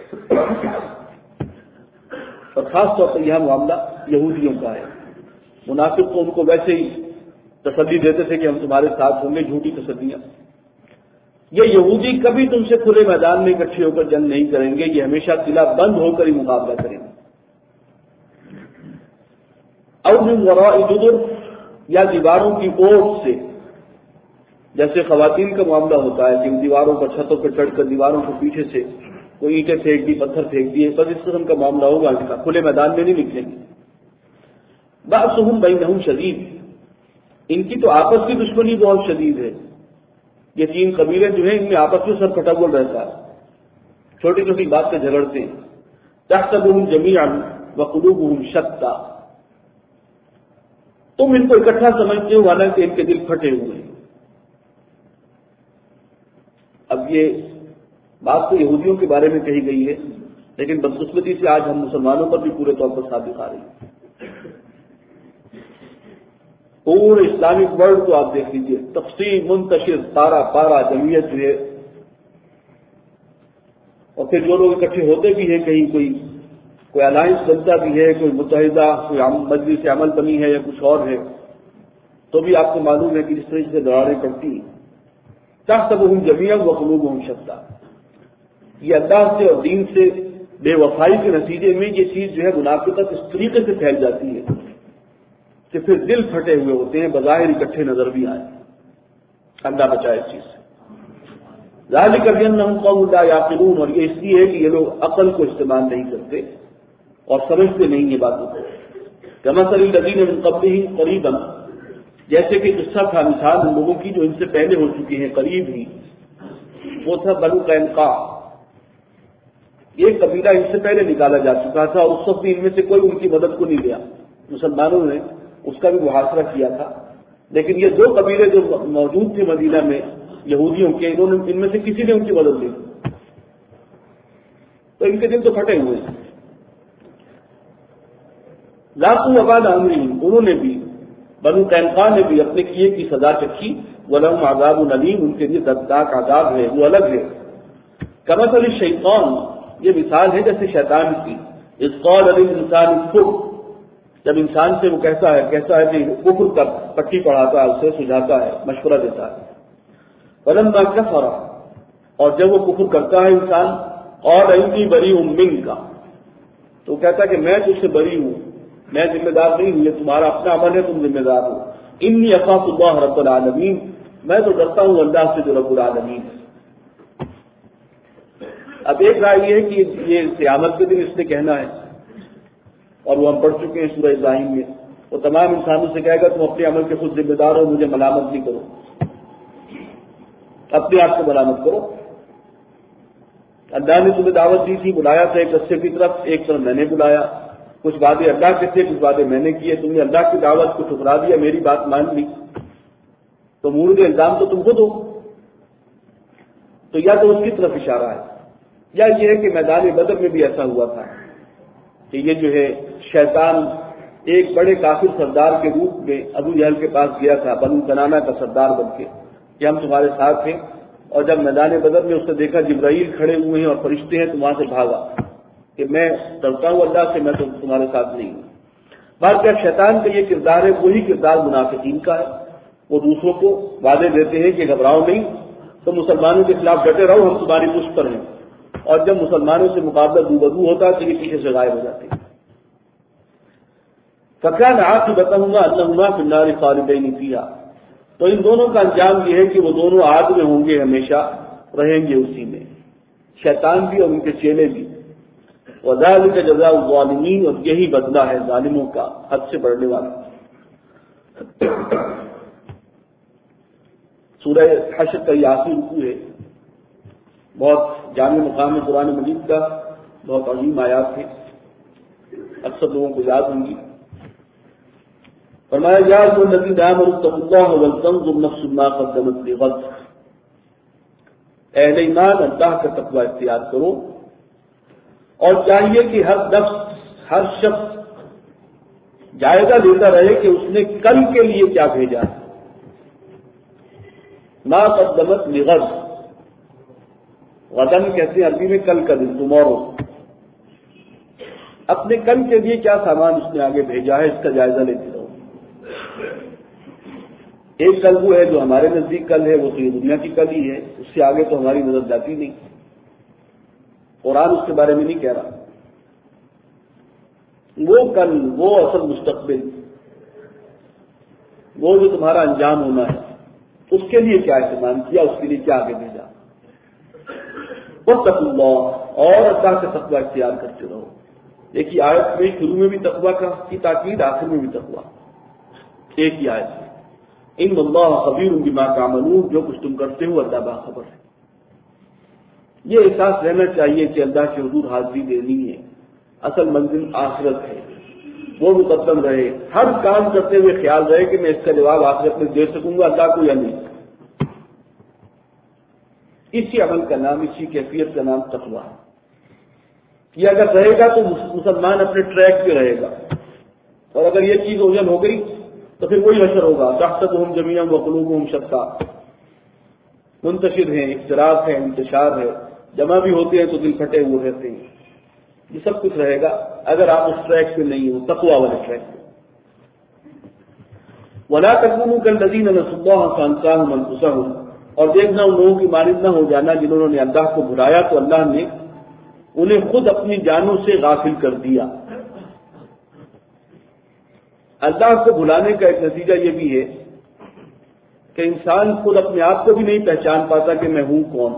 اور خاص طور پر یہ معاملہ یہودیوں کا ہے. منافق تو ان کو ویسے ہی تسلی دیتے تھے کہ ہم تمہارے ساتھ ہوں گے، جھوٹی تسلیاں. یہ یہودی کبھی تم سے کھلے میدان میں اکٹھے ہو کر جنگ نہیں کریں گے، یہ ہمیشہ قلعہ بند ہو کر ہی مقابلہ کریں گے۔ اور من وراء جدر، یا دیواروں کی اوٹ سے، جیسے خواتین کا معاملہ ہوتا ہے کہ دیواروں پر چھتوں پر چڑھ کر دیواروں کو پیچھے سے کوئی اینٹیں پھینک دی، پتھر پھینک دیے، بس اس قسم کا معاملہ ہوگا ان کا، کھلے میدان میں نہیں نکلیں گے۔ بأسهم بینہم شدید، ان کی تو آپس کی دشمنی بہت شدید ہے۔ یہ تین قبیلے جو ہیں ان میں آپس میں سر پھٹا رہتا ہے، چھوٹی چھوٹی بات سے جھگڑتے ہیں۔ تحسبهم جميعا وقلوبهم شتى، تم ان کو اکٹھا سمجھتے ہو حالانکہ ان کے دل پھٹے ہوئے ہیں۔ اب یہ بات تو یہودیوں کے بارے میں کہی گئی ہے، لیکن بدقسمتی سے آج ہم مسلمانوں پر بھی پورے طور پر صادق آ رہی ہے۔ پورے اسلامک ورلڈ کو آپ دیکھ لیجیے، تقسیم، منتشر، پارا پارا جمعیت جو ہے، اور پھر جو لوگ اکٹھے ہوتے بھی ہیں، کہیں کوئی الائنس بنتا بھی ہے، کوئی متحدہ، کوئی مجلس عمل بنی ہے یا کچھ اور ہے، تو بھی آپ کو معلوم ہے کہ جس طرح سے دراڑیں پڑتی ہیں۔ تحسبهم جميعا وقلوبهم شتى، یہ اللہ سے اور دین سے بے وفائی کے نتیجے میں یہ چیز جو ہے منافقت اس طریقے سے پھیل جاتی ہے کہ پھر دل پھٹے ہوئے ہوتے ہیں، بظاہر اکٹھے نظر بھی آئے۔ اللہ بچائے اس چیز سے۔ ذالک بأنهم قوم لا يعقلون، اور یہ اس لیے ہے کہ یہ لوگ عقل کو استعمال نہیں کرتے اور سمجھتے نہیں یہ باتوں کو۔ کمثل الذین من قبلہم قریبا، جیسے کہ قصہ تھا، مثال ان لوگوں کی جو ان سے پہلے ہو چکے ہیں قریب ہی، وہ تھا بنو قینقاع۔ ایک قبیلہ ان سے پہلے نکالا جا چکا تھا اور اس وقت ان میں سے کوئی ان کی مدد کو نہیں دیا، مسلمانوں نے اس کا بھی محاصرہ کیا تھا، لیکن یہ دو قبیلے جو موجود تھے مدینہ میں یہودیوں کے، انہوں نے ان میں سے کسی نے ان کی مدد نہیں کی، تو ان کے دل تو پھٹے ہوئے ہیں۔ لاقوا وبال امرہم، انہوں نے بھی، بنو قینقاع نے بھی اپنے کیے کی سزا چکھی۔ ولہم عذاب علیم، ان کے لیے دردناک عذاب ہے جو الگ ہے۔ کمثل الشیطان، یہ مثال ہے جیسے شیطان کی، اذ قال للانسان اکفر، جب انسان سے وہ کہتا ہے کہ کفر کا پٹی پڑھاتا ہے، اسے سجھاتا ہے، مشورہ دیتا ہے۔ فلما کفر، اور جب وہ کفر کرتا ہے انسان، قال انی بریء منک، تو وہ کہتا ہے کہ میں تجھ سے بری ہوں، میں ذمہ دار نہیں ہوں، یہ تمہارا اپنا عمل ہے، تم ذمہ دار ہو۔ انی اخاف اللہ رب العالمین، میں تو ڈرتا ہوں اللہ سے جو رب العالمین ہے۔ اب ایک رائے یہ ہے کہ یہ قیامت کے دن اس نے کہنا ہے، اور وہ ہم پڑھ چکے ہیں سورہ ابراہیم میں، وہ تمام انسانوں سے کہے گا تم اپنے عمل کے خود ذمہ دار ہو، مجھے ملامت نہیں کرو، اپنے آپ کو ملامت کرو۔ اللہ نے تمہیں دعوت دی تھی، بلایا تھا ایک رستے کی طرف، ایک طرف میں نے بلایا، کچھ باتیں اللہ کے تھے، کچھ باتیں میں نے کی، تم نے اللہ کی دعوت کو ٹھکرا دیا، میری بات مان لی، تو مورد الزام تو تم خود ہو۔ تو یا تو اس کی طرف اشارہ ہے، یا یہ ہے کہ میدان بدر میں بھی ایسا ہوا تھا کہ یہ جو ہے شیطان ایک بڑے کافر سردار کے روپ میں ابو جہل کے پاس گیا تھا، بنو کنانہ کا سردار بن کے کہ ہم تمہارے ساتھ ہیں، اور جب میدان بدر میں اس نے دیکھا جبرائیل کھڑے ہوئے ہیں اور فرشتے ہیں، تو وہاں سے بھاگا کہ میں ڈرتا ہوں اللہ سے، میں تو تمہارے ساتھ نہیں ہوں۔ بات کیا شیطان کا یہ کردار ہے، وہی کردار منافقین کا ہے، وہ دوسروں کو وعدے دیتے ہیں کہ گھبراؤ نہیں، تو مسلمانوں کے خلاف ڈٹے رہو، ہم تمہاری پشت پر ہیں، اور جب مسلمانوں سے مقابلہ روبرو ہوتا ہے تو یہ پیچھے سے غائب ہو جاتے ہیں۔ فَكَانَ عَاقِبَتُهُمَا أَنَّهُمَا فِي النَّارِ خَالِدَيْنِ فِيهَا، تو ان دونوں کا انجام یہ ہے کہ وہ دونوں آگ میں ہوں گے، ہمیشہ رہیں گے اسی میں، شیطان بھی اور ان کے چیلے بھی۔ وَذَلِكَ جَزَاءُ الظَّالِمِينَ، اور یہی بدلہ ہے ظالموں کا، حد سے بڑھنے والا۔ سورہ حشر کا یہ آخری رکوع ہے، بہت جامع مقام ہے قرآن مجید کا، بہت عظیم آیات ہے، اکثر لوگوں کو یاد ہوں گی۔ فرمایا یا ایھا الذین آمنوا اتقوا اللہ ولتنظر نفس ما قدمت لغد، اہل ایمان اللہ کا تقوی اختیار کرو، اور چاہیے کہ ہر نفس، ہر شخص جائزہ لیتا رہے کہ اس نے کل کے لیے کیا بھیجا ہے۔ ما قدمت لغد، غدن کہتے ہیں عربی میں کل کا دن، ٹمورو، اپنے کل کے لیے کیا سامان اس نے آگے بھیجا ہے، اس کا جائزہ لیتے رہو۔ ایک کل وہ ہے جو ہمارے نزدیک کل ہے، وہ تو یہ دنیا کی کل ہی ہے، اس سے آگے تو ہماری نظر جاتی نہیں، قرآن اس کے بارے میں نہیں کہہ رہا۔ وہ کل، وہ اصل مستقبل، وہ جو تمہارا انجام ہونا ہے، اس کے لیے کیا اہتمام کیا، اس کے لیے کیا آگے بھیجا۔ واتقوا اللہ، اور اللہ کا تقوی اختیار کرتے رہو۔ دیکھیے آیت میں شروع میں بھی تقوی کی تاکید، آخر میں بھی تقوی، ایک ہی آیت میں۔ ان اللہ خبیر بما تعملون، جو کچھ تم کرتے ہو اللہ باخبر ہے۔ یہ احساس رہنا چاہیے کہ اللہ کے حضور حاضری دینی ہے، اصل منزل آخرت ہے، وہ مقدم رہے، ہر کام کرتے ہوئے خیال رہے کہ میں اس کا جواب آخرت میں دے سکوں گا اللہ کو یا نہیں۔ اسی عمل کا نام، اسی کیفیت کا نام تقوی ہے۔ یہ اگر رہے گا تو مسلمان اپنے ٹریک پہ رہے گا، اور اگر یہ چیز اوجھل ہو گئی تو پھر وہی حشر ہوگا، تحسبهم جميعا وقلوبهم شتى، منتشر ہیں، اختلاف ہے، انتشار ہے، جمع بھی ہوتے ہیں تو دل پھٹے ہوئے رہتے ہیں، یہ سب کچھ رہے گا اگر آپ اس ٹریک پہ نہیں ہو، تقوی والے ٹریک پہ۔ ولا تكونوا كالذين نسوا الله فانساهم انفسهم، اور دیکھنا ان لوگوں کی مانند نہ ہو جانا جنہوں نے اللہ کو بھلایا تو اللہ نے انہیں خود اپنی جانوں سے غافل کر دیا۔ اللہ کو بھلانے کا ایک نتیجہ یہ بھی ہے کہ انسان خود اپنے آپ کو بھی نہیں پہچان پاتا کہ میں ہوں کون،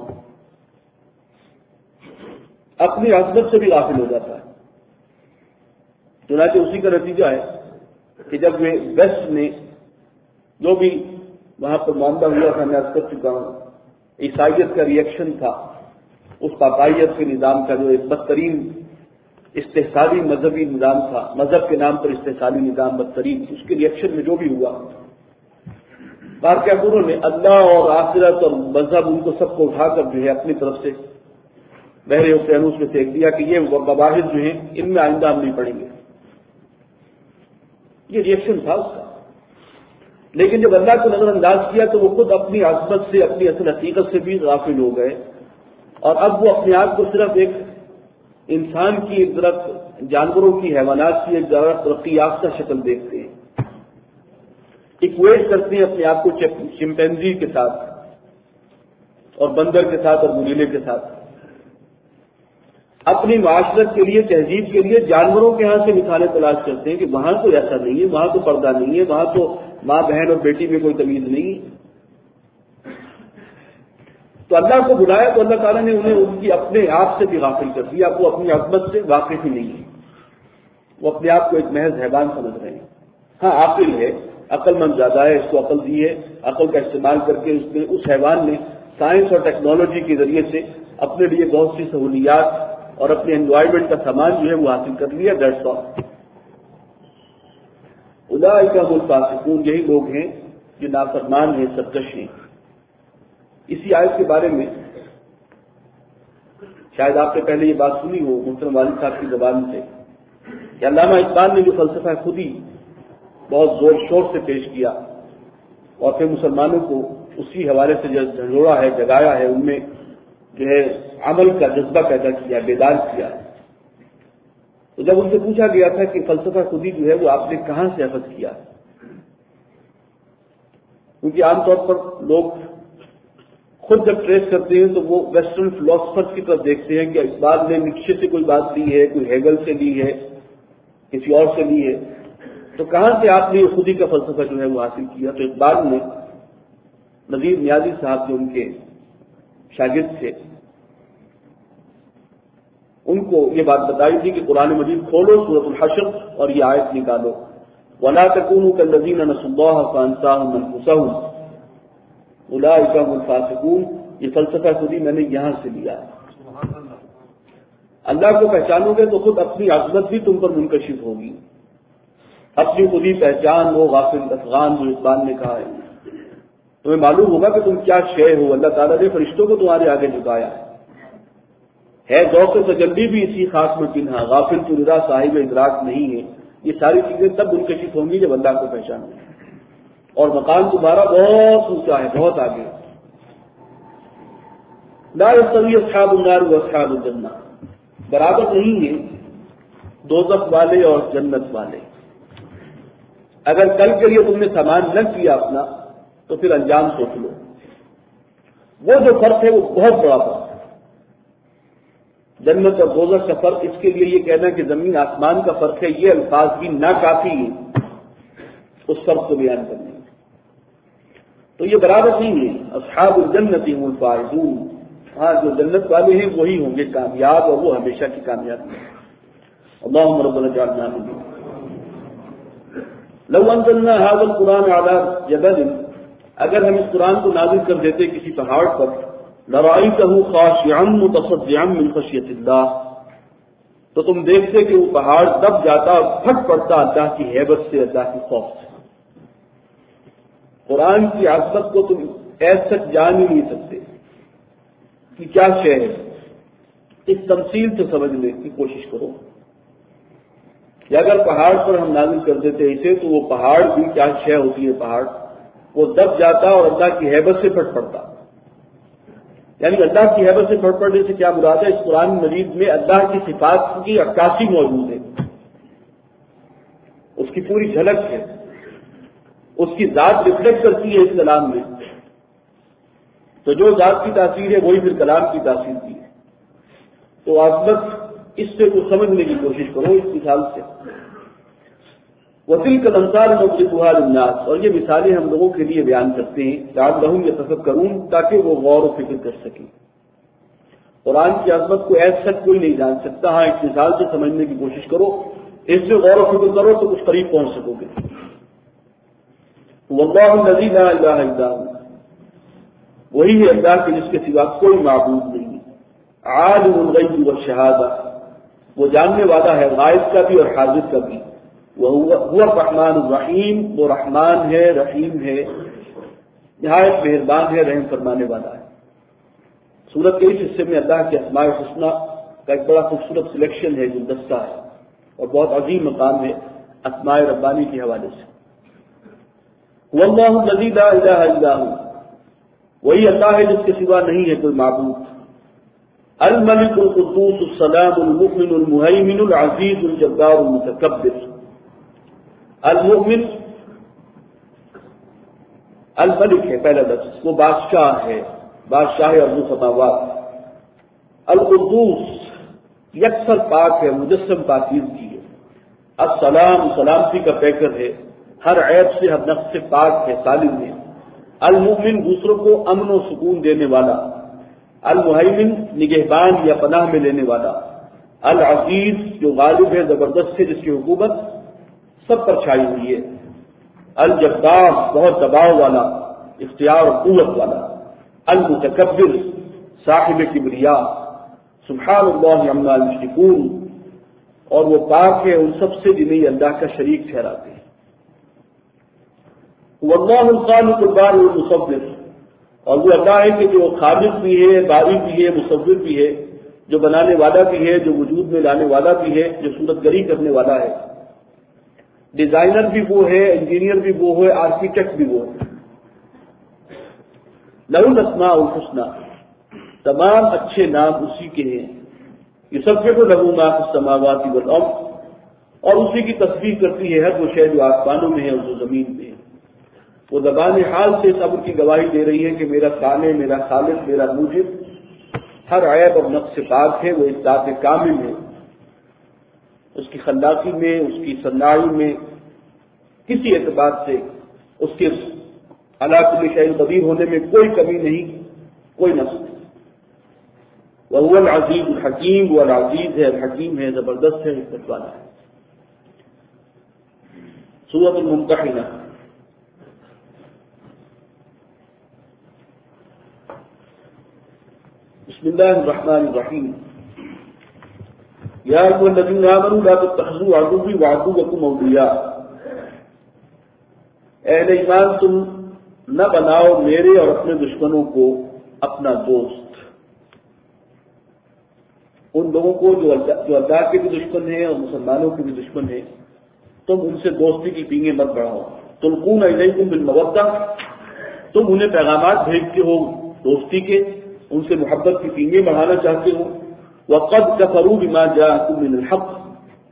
اپنی عظمت سے بھی غافل ہو جاتا ہے۔ چنانچہ اسی کا نتیجہ ہے کہ جب میں ویسٹ نے جو بھی وہاں پر معاملہ ہوا تھا، میں عرض کر چکا ہوں، عیسائیت کا ریئیکشن تھا اس پاپائیت کے نظام کا، جو ایک بدترین استحصالی مذہبی نظام تھا، مذہب کے نام پر استحصالی نظام بدترین، اس کے ریئیکشن میں جو بھی ہوا، انہوں نے اللہ اور آخرت اور مذہب ان کو سب کو اٹھا کر جو ہے اپنی طرف سے بحر اوقیانوس میں پھینک دیا کہ یہ مباحث جو ہیں ان میں آئندہ ہم نہیں پڑیں گے۔ یہ ریئیکشن تھا اس کا، لیکن جب اللہ کو نظر انداز کیا تو وہ خود اپنی عظمت سے، اپنی اصل حقیقت سے بھی غافل ہو گئے، اور اب وہ اپنے آپ کو صرف ایک انسان کی، ایک طرف جانوروں کی، حیوانات کی ایک طرف ترقی یافتہ شکل دیکھتے ہیں، ایکویٹ کرتے ہیں اپنے آپ کو چمپینزی کے ساتھ اور بندر کے ساتھ اور غریلے کے ساتھ۔ اپنی معاشرت کے لیے، تہذیب کے لیے جانوروں کے ہاں سے مثالیں تلاش کرتے ہیں کہ وہاں تو ایسا نہیں ہے، وہاں تو پردہ نہیں ہے، وہاں تو ماں بہن اور بیٹی میں کوئی تمیز نہیں ہے۔ تو اللہ کو بلایا تو اللہ تعالیٰ نے انہیں ان کی اپنے آپ سے بھی غافل کر دیا، وہ اپنی عظمت سے واقف ہی نہیں ہے، وہ اپنے آپ کو ایک محض حیوان سمجھ رہے ہیں۔ ہاں عاقل ہے، عقل مند زیادہ ہے، اس کو عقل دی ہے، عقل کا استعمال کر کے اس حیوان نے سائنس اور ٹیکنالوجی کے ذریعے سے اپنے لیے بہت سی سہولیات اور اپنے انجوائمنٹ کا سامان جو ہے وہ حاصل کر لیا، دیٹس آل۔ اولئک هم الفاسقون، یہی لوگ ہیں جو نافرمان ہیں، سرکش ہیں۔ اسی آیت کے بارے میں شاید آپ نے پہلے یہ بات سنی ہو محترم والد صاحب کی زبان سے کہ علامہ اقبال نے جو فلسفہ خودی بہت زور شور سے پیش کیا اور پھر مسلمانوں کو اسی حوالے سے جھنجھوڑا ہے، جگایا ہے، ان میں جو ہے عمل کا جذبہ پیدا کیا، بیدار کیا۔ تو جب ان سے پوچھا گیا تھا کہ فلسفہ خودی جو ہے وہ آپ نے کہاں سے اخذ کیا، کیونکہ عام طور پر لوگ خود جب ٹریس کرتے ہیں تو وہ ویسٹرن فلاسفرز کی طرف دیکھتے ہیں کہ اقبال نے نیچے سے کوئی بات لی ہے، کوئی ہیگل سے لی ہے، کسی اور سے لی ہے، تو کہاں سے آپ نے خودی کا فلسفہ جو ہے وہ حاصل کیا؟ تو اقبال نے نذیر نیازی صاحب جو ان کے شاگرد تھے ان کو یہ بات بتائی تھی کہ قرآن مجید کھولو، سورۃ الحشر، اور یہ آیت نکالو، وَلَا تَكُونُوا كَالَّذِينَ نَسُوا اللَّهَ فَأَنسَاهُمْ أَنفُسَهُمْ اولئک هم الفاسقون۔ یہ فلسفہ خودی میں نے یہاں سے لیا ہے۔ اللہ کو پہچانو گے تو خود اپنی عظمت بھی تم پر منکشف ہوگی، اپنی خودی پہچان وہ غافل افغان جو اقبال نے کہا ہے، تمہیں معلوم ہوگا کہ تم کیا شے ہو۔ اللہ تعالیٰ نے فرشتوں کو تمہارے آگے جھکایا ہے ذوق تجلی بھی اسی خاص میں پنہا، غافل تو رضا صاحب ادراک نہیں ہے۔ یہ ساری چیزیں تب منکشف ہوں گی جب اللہ کو پہچانو گے، اور مقام تمہارا بہت اونچا ہے، بہت آگے۔ لا یستوی اصحاب النار واصحاب الجنہ، برابر نہیں ہے دوزخ والے اور جنت والے۔ اگر کل کے لیے تم نے سامان نہ کیا اپنا تو پھر انجام سوچ لو. وہ جو فرق ہے وہ بہت بڑا فرق ہے. جنت اور دوزخ کا فرق اس کے لیے یہ کہنا کہ زمین آسمان کا فرق ہے، یہ الفاظ بھی ناکافی ہیں اس فرق کو بیان کرنے. تو یہ برابر نہیں ہے. اصحاب الجنت هم الفائزون، ہاں جو جنت والے ہیں وہی ہوں گے کامیاب، اور وہ ہمیشہ کی کامیابی ہے. اللهم ربنا اجعلنا منهم. لو انزلنا هذا القرآن على جبل، اگر ہم اس قرآن کو نازل کر دیتے کسی پہاڑ پر، لرأيته خاشعا متصدعا من خشية الله، تو تم دیکھتے کہ وہ پہاڑ دب جاتا اور پھٹ پڑتا اللہ کی ہیبت سے، اللہ کی خوف سے. قرآن کی عظمت کو تم ایسا جان ہی نہیں سکتے کہ کیا شے ہے. اس تمثیل سے سمجھنے کی کوشش کرو کہ اگر پہاڑ پر ہم نازل کر دیتے اسے تو وہ پہاڑ بھی کیا شے ہوتی ہے. پہاڑ وہ دب جاتا اور اللہ کی ہیبت سے پھٹ پڑتا. یعنی اللہ کی حیبت سے پھٹ پڑنے سے کیا مراد ہے؟ اس قرآن مجید میں اللہ کی صفات کی عکاسی موجود ہے، اس کی پوری جھلک ہے، اس کی ذات ریفلیکٹ کرتی ہے اس کلام میں. تو جو ذات کی تاثیر ہے وہی پھر کلام کی تاثیر کی ہے. تو عظمت اس سے کچھ سمجھنے کی کوشش کرو اس مثال سے. وَتِلْكَ الْأَمْثَالُ نَضْرِبُهَا لِلنَّاسِ، اور یہ مثالیں ہم لوگوں کے لیے بیان کرتے ہیں لَعَلَّهُمْ يَتَفَكَّرُونَ، تاکہ وہ غور و فکر کر سکیں. قرآن کی عظمت کو ایسا کوئی نہیں جان سکتا. ہاں اس مثال سے سمجھنے کی کوشش کرو، اس سے غور و فکر کرو تو کچھ قریب پہنچ سکو گے. وَاللَّهُ الَّذِي لَا إِلَٰهَ إِلَّا هُوَ، وہی ہے اللہ کے جس کے سوا کوئی معبود نہیں. عالم الغیب والشہادہ، وہ جاننے والا ہے غائب کا بھی اور حاضر کا بھی. وہ الرحمن الرحیم، وہ رحمان ہے رحیم ہے، نہایت مہربان ہے رحم فرمانے والا ہے. سورت کے اس حصے میں اللہ کے اسماء الحسنی کا ایک بڑا خوبصورت سلیکشن ہے، گلدستہ ہے، اور بہت عظیم مقام ہے اسماء ربانی کے حوالے سے. واللہ الذی لا الہ الا هو، وہی اللہ ہے جس کے سوا نہیں ہے کوئی معبود. الملک القدوس السلام المؤمن المہیمن العزیز الجبار المتکبر. المؤمن الملک ہے پہلا لفظ، وہ بادشاہ ہے، بادشاہ ارض و سماوات. القدوس یکسر پاک ہے، مجسم پاکیزگی ہے. السلام سلامتی کا پیکر ہے، ہر عیب سے ہر نقص سے پاک ہے، سالم ہے. المؤمن دوسروں کو امن و سکون دینے والا. المہیمن نگہبان یا پناہ میں لینے والا. العزیز جو غالب ہے، زبردست ہے، جس کی حکومت سب پر چھائی ہوئی ہے. الجبار بہت دباؤ والا، اختیار و قوت والا. المتکبر صاحب کبریا. سبحان اللہ عما یشرکون، اور وہ پاک ہے ان سب سے جنہیں اللہ کا شریک ٹھہراتے ہیں. واللہ الخالق البارئ المصور، اور وہ اللہ ہے کہ جو خالق بھی ہے، باری بھی ہے، مصور بھی ہے، جو بنانے والا بھی ہے، جو وجود میں لانے والا بھی ہے، جو صورت گری کرنے والا ہے. ڈیزائنر بھی وہ ہے، انجینئر بھی وہ ہے، آرکیٹیکٹ بھی وہ ہے. لہ الاسماء الحسنی، تمام اچھے نام اسی کے ہیں. یسبح لہ ما فی السماوات والارض، اور اسی کی تسبیح کرتی ہے ہر وہ شے جو آسمانوں میں ہے اور جو زمین میں ہے. وہ زبان حال سے صبر کی گواہی دے رہی ہے کہ میرا صانع، میرا خالق، میرا موجب ہر عیب اور نقص سے پاک ہے. وہ اس ذات کامل ہے، اس کی خلاقی میں، اس کی صناعی میں کسی اعتبار سے اس کے علی کل شیء قدیر ہونے میں کوئی کمی نہیں، کوئی نقص نہیں. وہو العزیز الحکیم، وہ العزیز ہے، الحکیم ہے، زبردست ہے، حکمت والا ہے. سورۃ الممتحنہ. بسم اللہ الرحمن الرحیم. یا ایھا الذین آمنوا لا تتخذوا عدوی وعدوکم اولیاء، اہل ایمان تم نہ بناؤ میرے اور اپنے دشمنوں کو اپنا دوست. ان لوگوں کو جو اللہ کے بھی دشمن ہیں اور مسلمانوں کے بھی دشمن ہیں، تم ان سے دوستی کی پینگیں مت بڑھاؤ. تلقون الیکم بالمودہ، تم انہیں پیغامات بھیجتے ہو دوستی کے، ان سے محبت کی پینگیں بڑھانا چاہتے ہو. وقد کفروا بما جاءکم من الحق،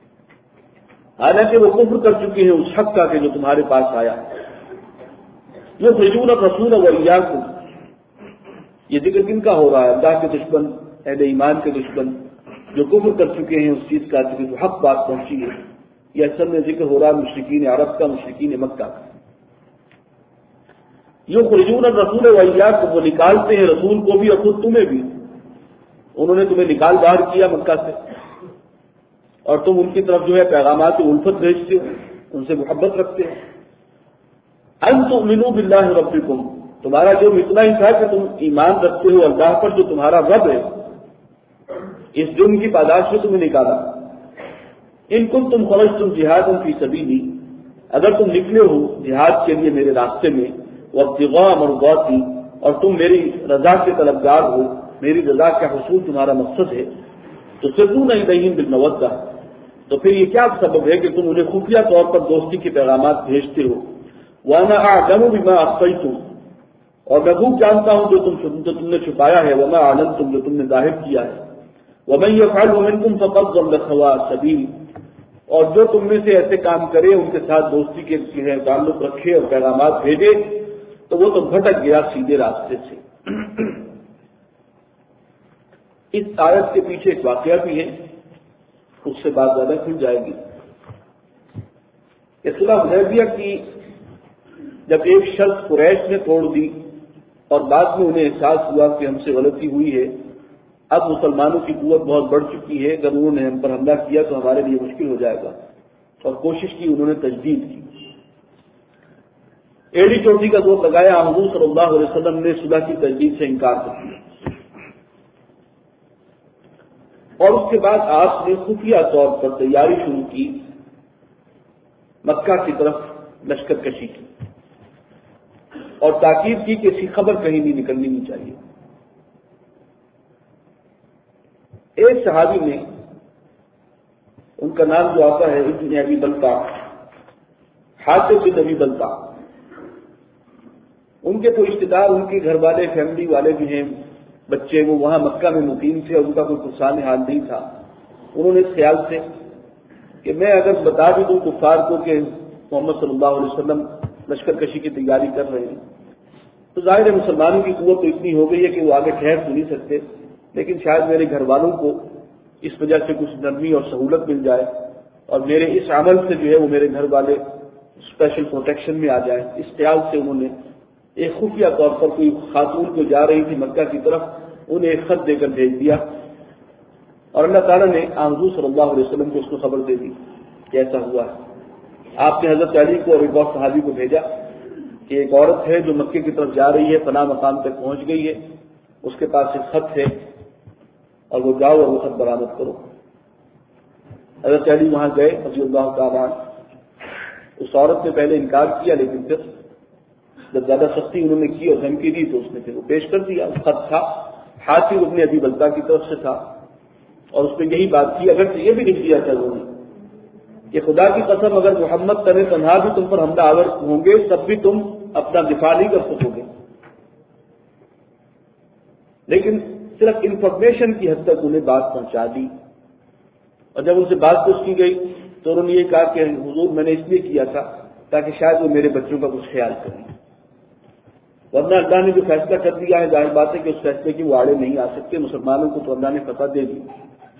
حالانکہ وہ کفر کر چکے ہیں اس حق کا کہ جو تمہارے پاس آیا ہے. युखरिजून الرسول وإياكم، یہ ذکر کن کا ہو رہا ہے؟ اللہ کے دشمن، اہل ایمان کے دشمن جو کفر کر چکے ہیں اس چیز کا جو حق بات پہنچی ہے. یہ اصل میں ذکر ہو رہا ہے مشرکین عرب کا، مشرکین مکہ کا. یخرجون الرسول وإياكم، وہ نکالتے ہیں رسول کو بھی اور خود تمہیں بھی. انہوں نے تمہیں نکال باہر کیا مکہ سے، اور تم ان کی طرف جو ہے پیغامات الفت بھیجتے ہو، ان سے محبت رکھتے ہو. ان تؤمنوا باللہ ربکم، تمہارا جو اتنا ہی تھا کہ تم ایمان رکھتے ہو اللہ پر جو تمہارا رب ہے، اس جرم کی پاداش میں تمہیں نکالا. ان کنتم خرجتم جہادا فی سبیلی، اگر تم نکلے ہو جہاد کے لیے میرے راستے میں، وابتغاء مرضاتی، اور تم میری رضا کے طلبگار ہو، میری رضا کا حصول تمہارا مقصد ہے، تو سرون الیہم بالمودہ، تو پھر یہ کیا سبب ہے کہ تم انہیں خفیہ طور پر دوستی کے پیغامات بھیجتے ہو. وانا اعلم بما اخفیتم، اور میں خوب جانتا ہوں جو تم نے چھپایا ہے، وما اعلنتم، جو تم نے ظاہر کیا ہے. ومن يفعله منكم فقد ضل سواء السبيل، اور جو تم میں سے ایسے کام کرے، ان کے ساتھ دوستی کے تعلق رکھے اور پیغامات بھیجے، تو وہ تو بھٹک گیا سیدھے راستے سے. اس آیت کے پیچھے ایک واقعہ بھی ہے، اس سے بات زیادہ کھل جائے گی. صلح حدیبیہ کی جب ایک شرط قریش نے توڑ دی اور بعد میں انہیں احساس ہوا کہ ہم سے غلطی ہوئی ہے، اب مسلمانوں کی قوت بہت بڑھ چکی ہے، اگر انہوں نے ہم پر حملہ کیا تو ہمارے لیے مشکل ہو جائے گا، اور کوشش کی، انہوں نے تجدید کی. ایڑی چوٹی کا زور لگایا، حضور صلی اللہ علیہ وسلم نے صلح کی تجدید سے انکار کر دیا. اور اس کے بعد آپ نے خفیہ طور پر تیاری شروع کی، مکہ کی طرف لشکر کشی کی، اور تاکید کی کہ اس کی خبر کہیں نہیں نکلنی نہیں چاہیے. ایک صحابی نے، ان کا نام جو آتا ہے ابن ابی بلتع، حاطب بن ابی بلتع، ان کے کوئی رشتے دار، ان کے گھر والے، فیملی والے بھی ہیں، بچے، وہ وہاں مکہ میں مقیم تھے اور ان کا کوئی پرسان حال نہیں تھا. انہوں نے اس خیال سے کہ میں اگر بتا بھی دوں کفار کو کہ محمد صلی اللہ علیہ وسلم لشکر کشی کی تیاری کر رہے ہیں، تو ظاہر ہے مسلمانوں کی قوت تو اتنی ہو گئی ہے کہ وہ آگے ٹھہر تو نہیں سکتے، لیکن شاید میرے گھر والوں کو اس وجہ سے کچھ نرمی اور سہولت مل جائے، اور میرے اس عمل سے جو ہے وہ میرے گھر والے اسپیشل پروٹیکشن میں آ جائیں. اس خیال سے انہوں نے ایک خفیہ طور پر کوئی خاتون کو جا رہی تھی مکہ کی طرف، انہیں ایک خط دے کر بھیج دیا، اور اللہ تعالیٰ نے حضور صلی اللہ علیہ وسلم کو اس کو خبر دے دی کہ ایسا ہوا ہے. آپ نے حضرت علی کو اور ایک اور صحابی کو بھیجا کہ ایک عورت ہے جو مکے کی طرف جا رہی ہے، فلاں مقام تک پہنچ گئی ہے، اس کے پاس ایک خط ہے، اور وہ جاؤ اور وہ خط برآمد کرو. حضرت علی وہاں گئے رضی اللہ تعالیٰ عنہ. اس عورت نے پہلے انکار کیا، لیکن پھر جب زیادہ سختی انہوں نے کی اور دھمکی دی تو اس نے پھر وہ پیش کر دیا. خط تھا، حاطب ابن ابی بلتع کی طرف سے تھا، اور اس میں یہی بات تھی. اگر یہ بھی لکھ دیا تھا انہوں نے کہ خدا کی قسم اگر محمد تن تنہا بھی تم پر حملہ آور ہوں گے تب بھی تم اپنا دفاع نہیں کر سکو گے. لیکن صرف انفارمیشن کی حد تک انہیں بات پہنچا دی، اور جب ان سے بات پوچھ کی گئی تو انہوں نے یہ کہا کہ حضور میں نے اس لیے کیا تھا تاکہ شاید وہ میرے بچوں کا کچھ خیال کریں، ورنہ اللہ نے جو فیصلہ کر دیا ہے ظاہر بات ہے کہ اس فیصلے کی وہ آڑے نہیں آ سکتے. مسلمانوں کو تو اللہ نے فتح دے دی.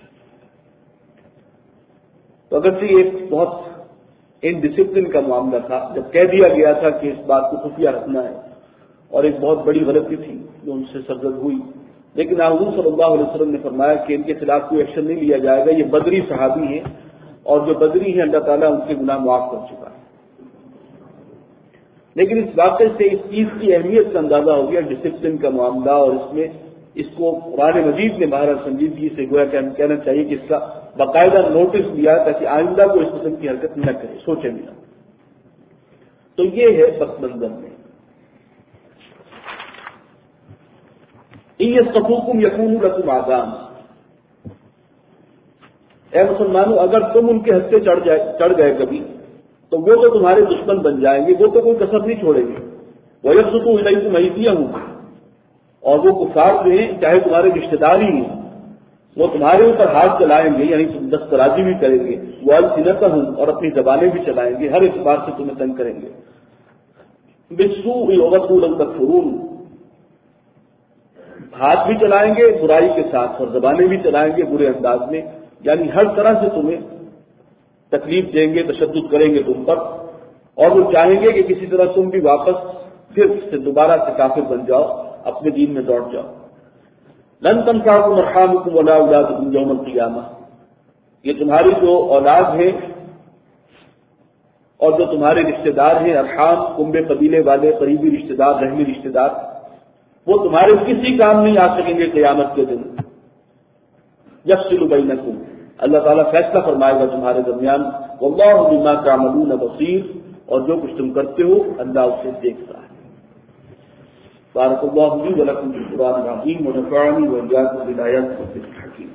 تو اگرچہ یہ ایک بہت انڈسپلن کا معاملہ تھا، جب کہہ دیا گیا تھا کہ اس بات کو خفیہ رکھنا ہے، اور ایک بہت بڑی غلطی تھی جو ان سے سرزد ہوئی، لیکن حضور صلی اللہ علیہ وسلم نے فرمایا کہ ان کے خلاف کوئی ایکشن نہیں لیا جائے گا. یہ بدری صحابی ہیں، اور جو بدری ہیں اللہ تعالیٰ ان کے گناہ معاف کر چکا ہے. لیکن اس واقعے سے اس چیز کی اہمیت کا اندازہ ہو گیا، ڈسپلن کا معاملہ، اور اس میں اس کو قرآن مجید نے بہرحال سنجیدگی سے گویا کہ کہنا چاہیے کہ اس کا باقاعدہ نوٹس لیا تاکہ آئندہ کو اس قسم کی حرکت نہ کرے، سوچے بھی نہ. تو یہ ہے پس منظر میں. يَسْتَطِيعُكُمْ يَكُونُوا لَكُمْ عَذَابٌ، اے مسلمانوں اگر تم ان کے حد سے چڑھ گئے کبھی تو وہ تو تمہارے دشمن بن جائیں گے، وہ تو کوئی کسر نہیں چھوڑیں گے. وَيَبْسُطُوا إِلَيْكُمْ أَيْدِيَهُمْ، اور وہ کفار جو ہیں چاہے تمہارے رشتے دار ہی ہیں وہ تمہارے اوپر ہاتھ چلائیں گے، یعنی دسترازی بھی کریں گے. وَأَلْسِنَتَهُمْ، اور اپنی زبانیں بھی چلائیں گے، ہر اعتبار سے تمہیں تنگ کریں گے. بالسوء وودوا لو تکفرون، ہاتھ بھی چلائیں گے برائی کے ساتھ اور زبانیں بھی چلائیں گے برے انداز میں، یعنی ہر طرح سے تمہیں تکلیف دیں گے، تشدد کریں گے تم پر، اور وہ چاہیں گے کہ کسی طرح تم بھی واپس پھر سے دوبارہ سے کافر بن جاؤ، اپنے دین میں لوٹ جاؤ۔ لن تنفعکم ارحامکم ولا اولادکم یوم القیامہ، یہ تمہاری جو اولاد ہے اور جو تمہارے رشتہ دار ہیں، ارحام کنبے قبیلے والے قریبی رشتہ دار، رحمی رشتہ دار، وہ تمہارے کسی کام نہیں آ سکیں گے قیامت کے دن۔ یفصل بینکم، اللہ تعالیٰ فیصلہ فرمائے گا تمہارے درمیان، واللہ بما تعملون بصیر، اور جو کچھ تم کرتے ہو اللہ اسے دیکھتا ہے۔ بارک اللہ لی ولکم فی القرآن العظیم ونفعنی وإیاکم بالآیات والذکر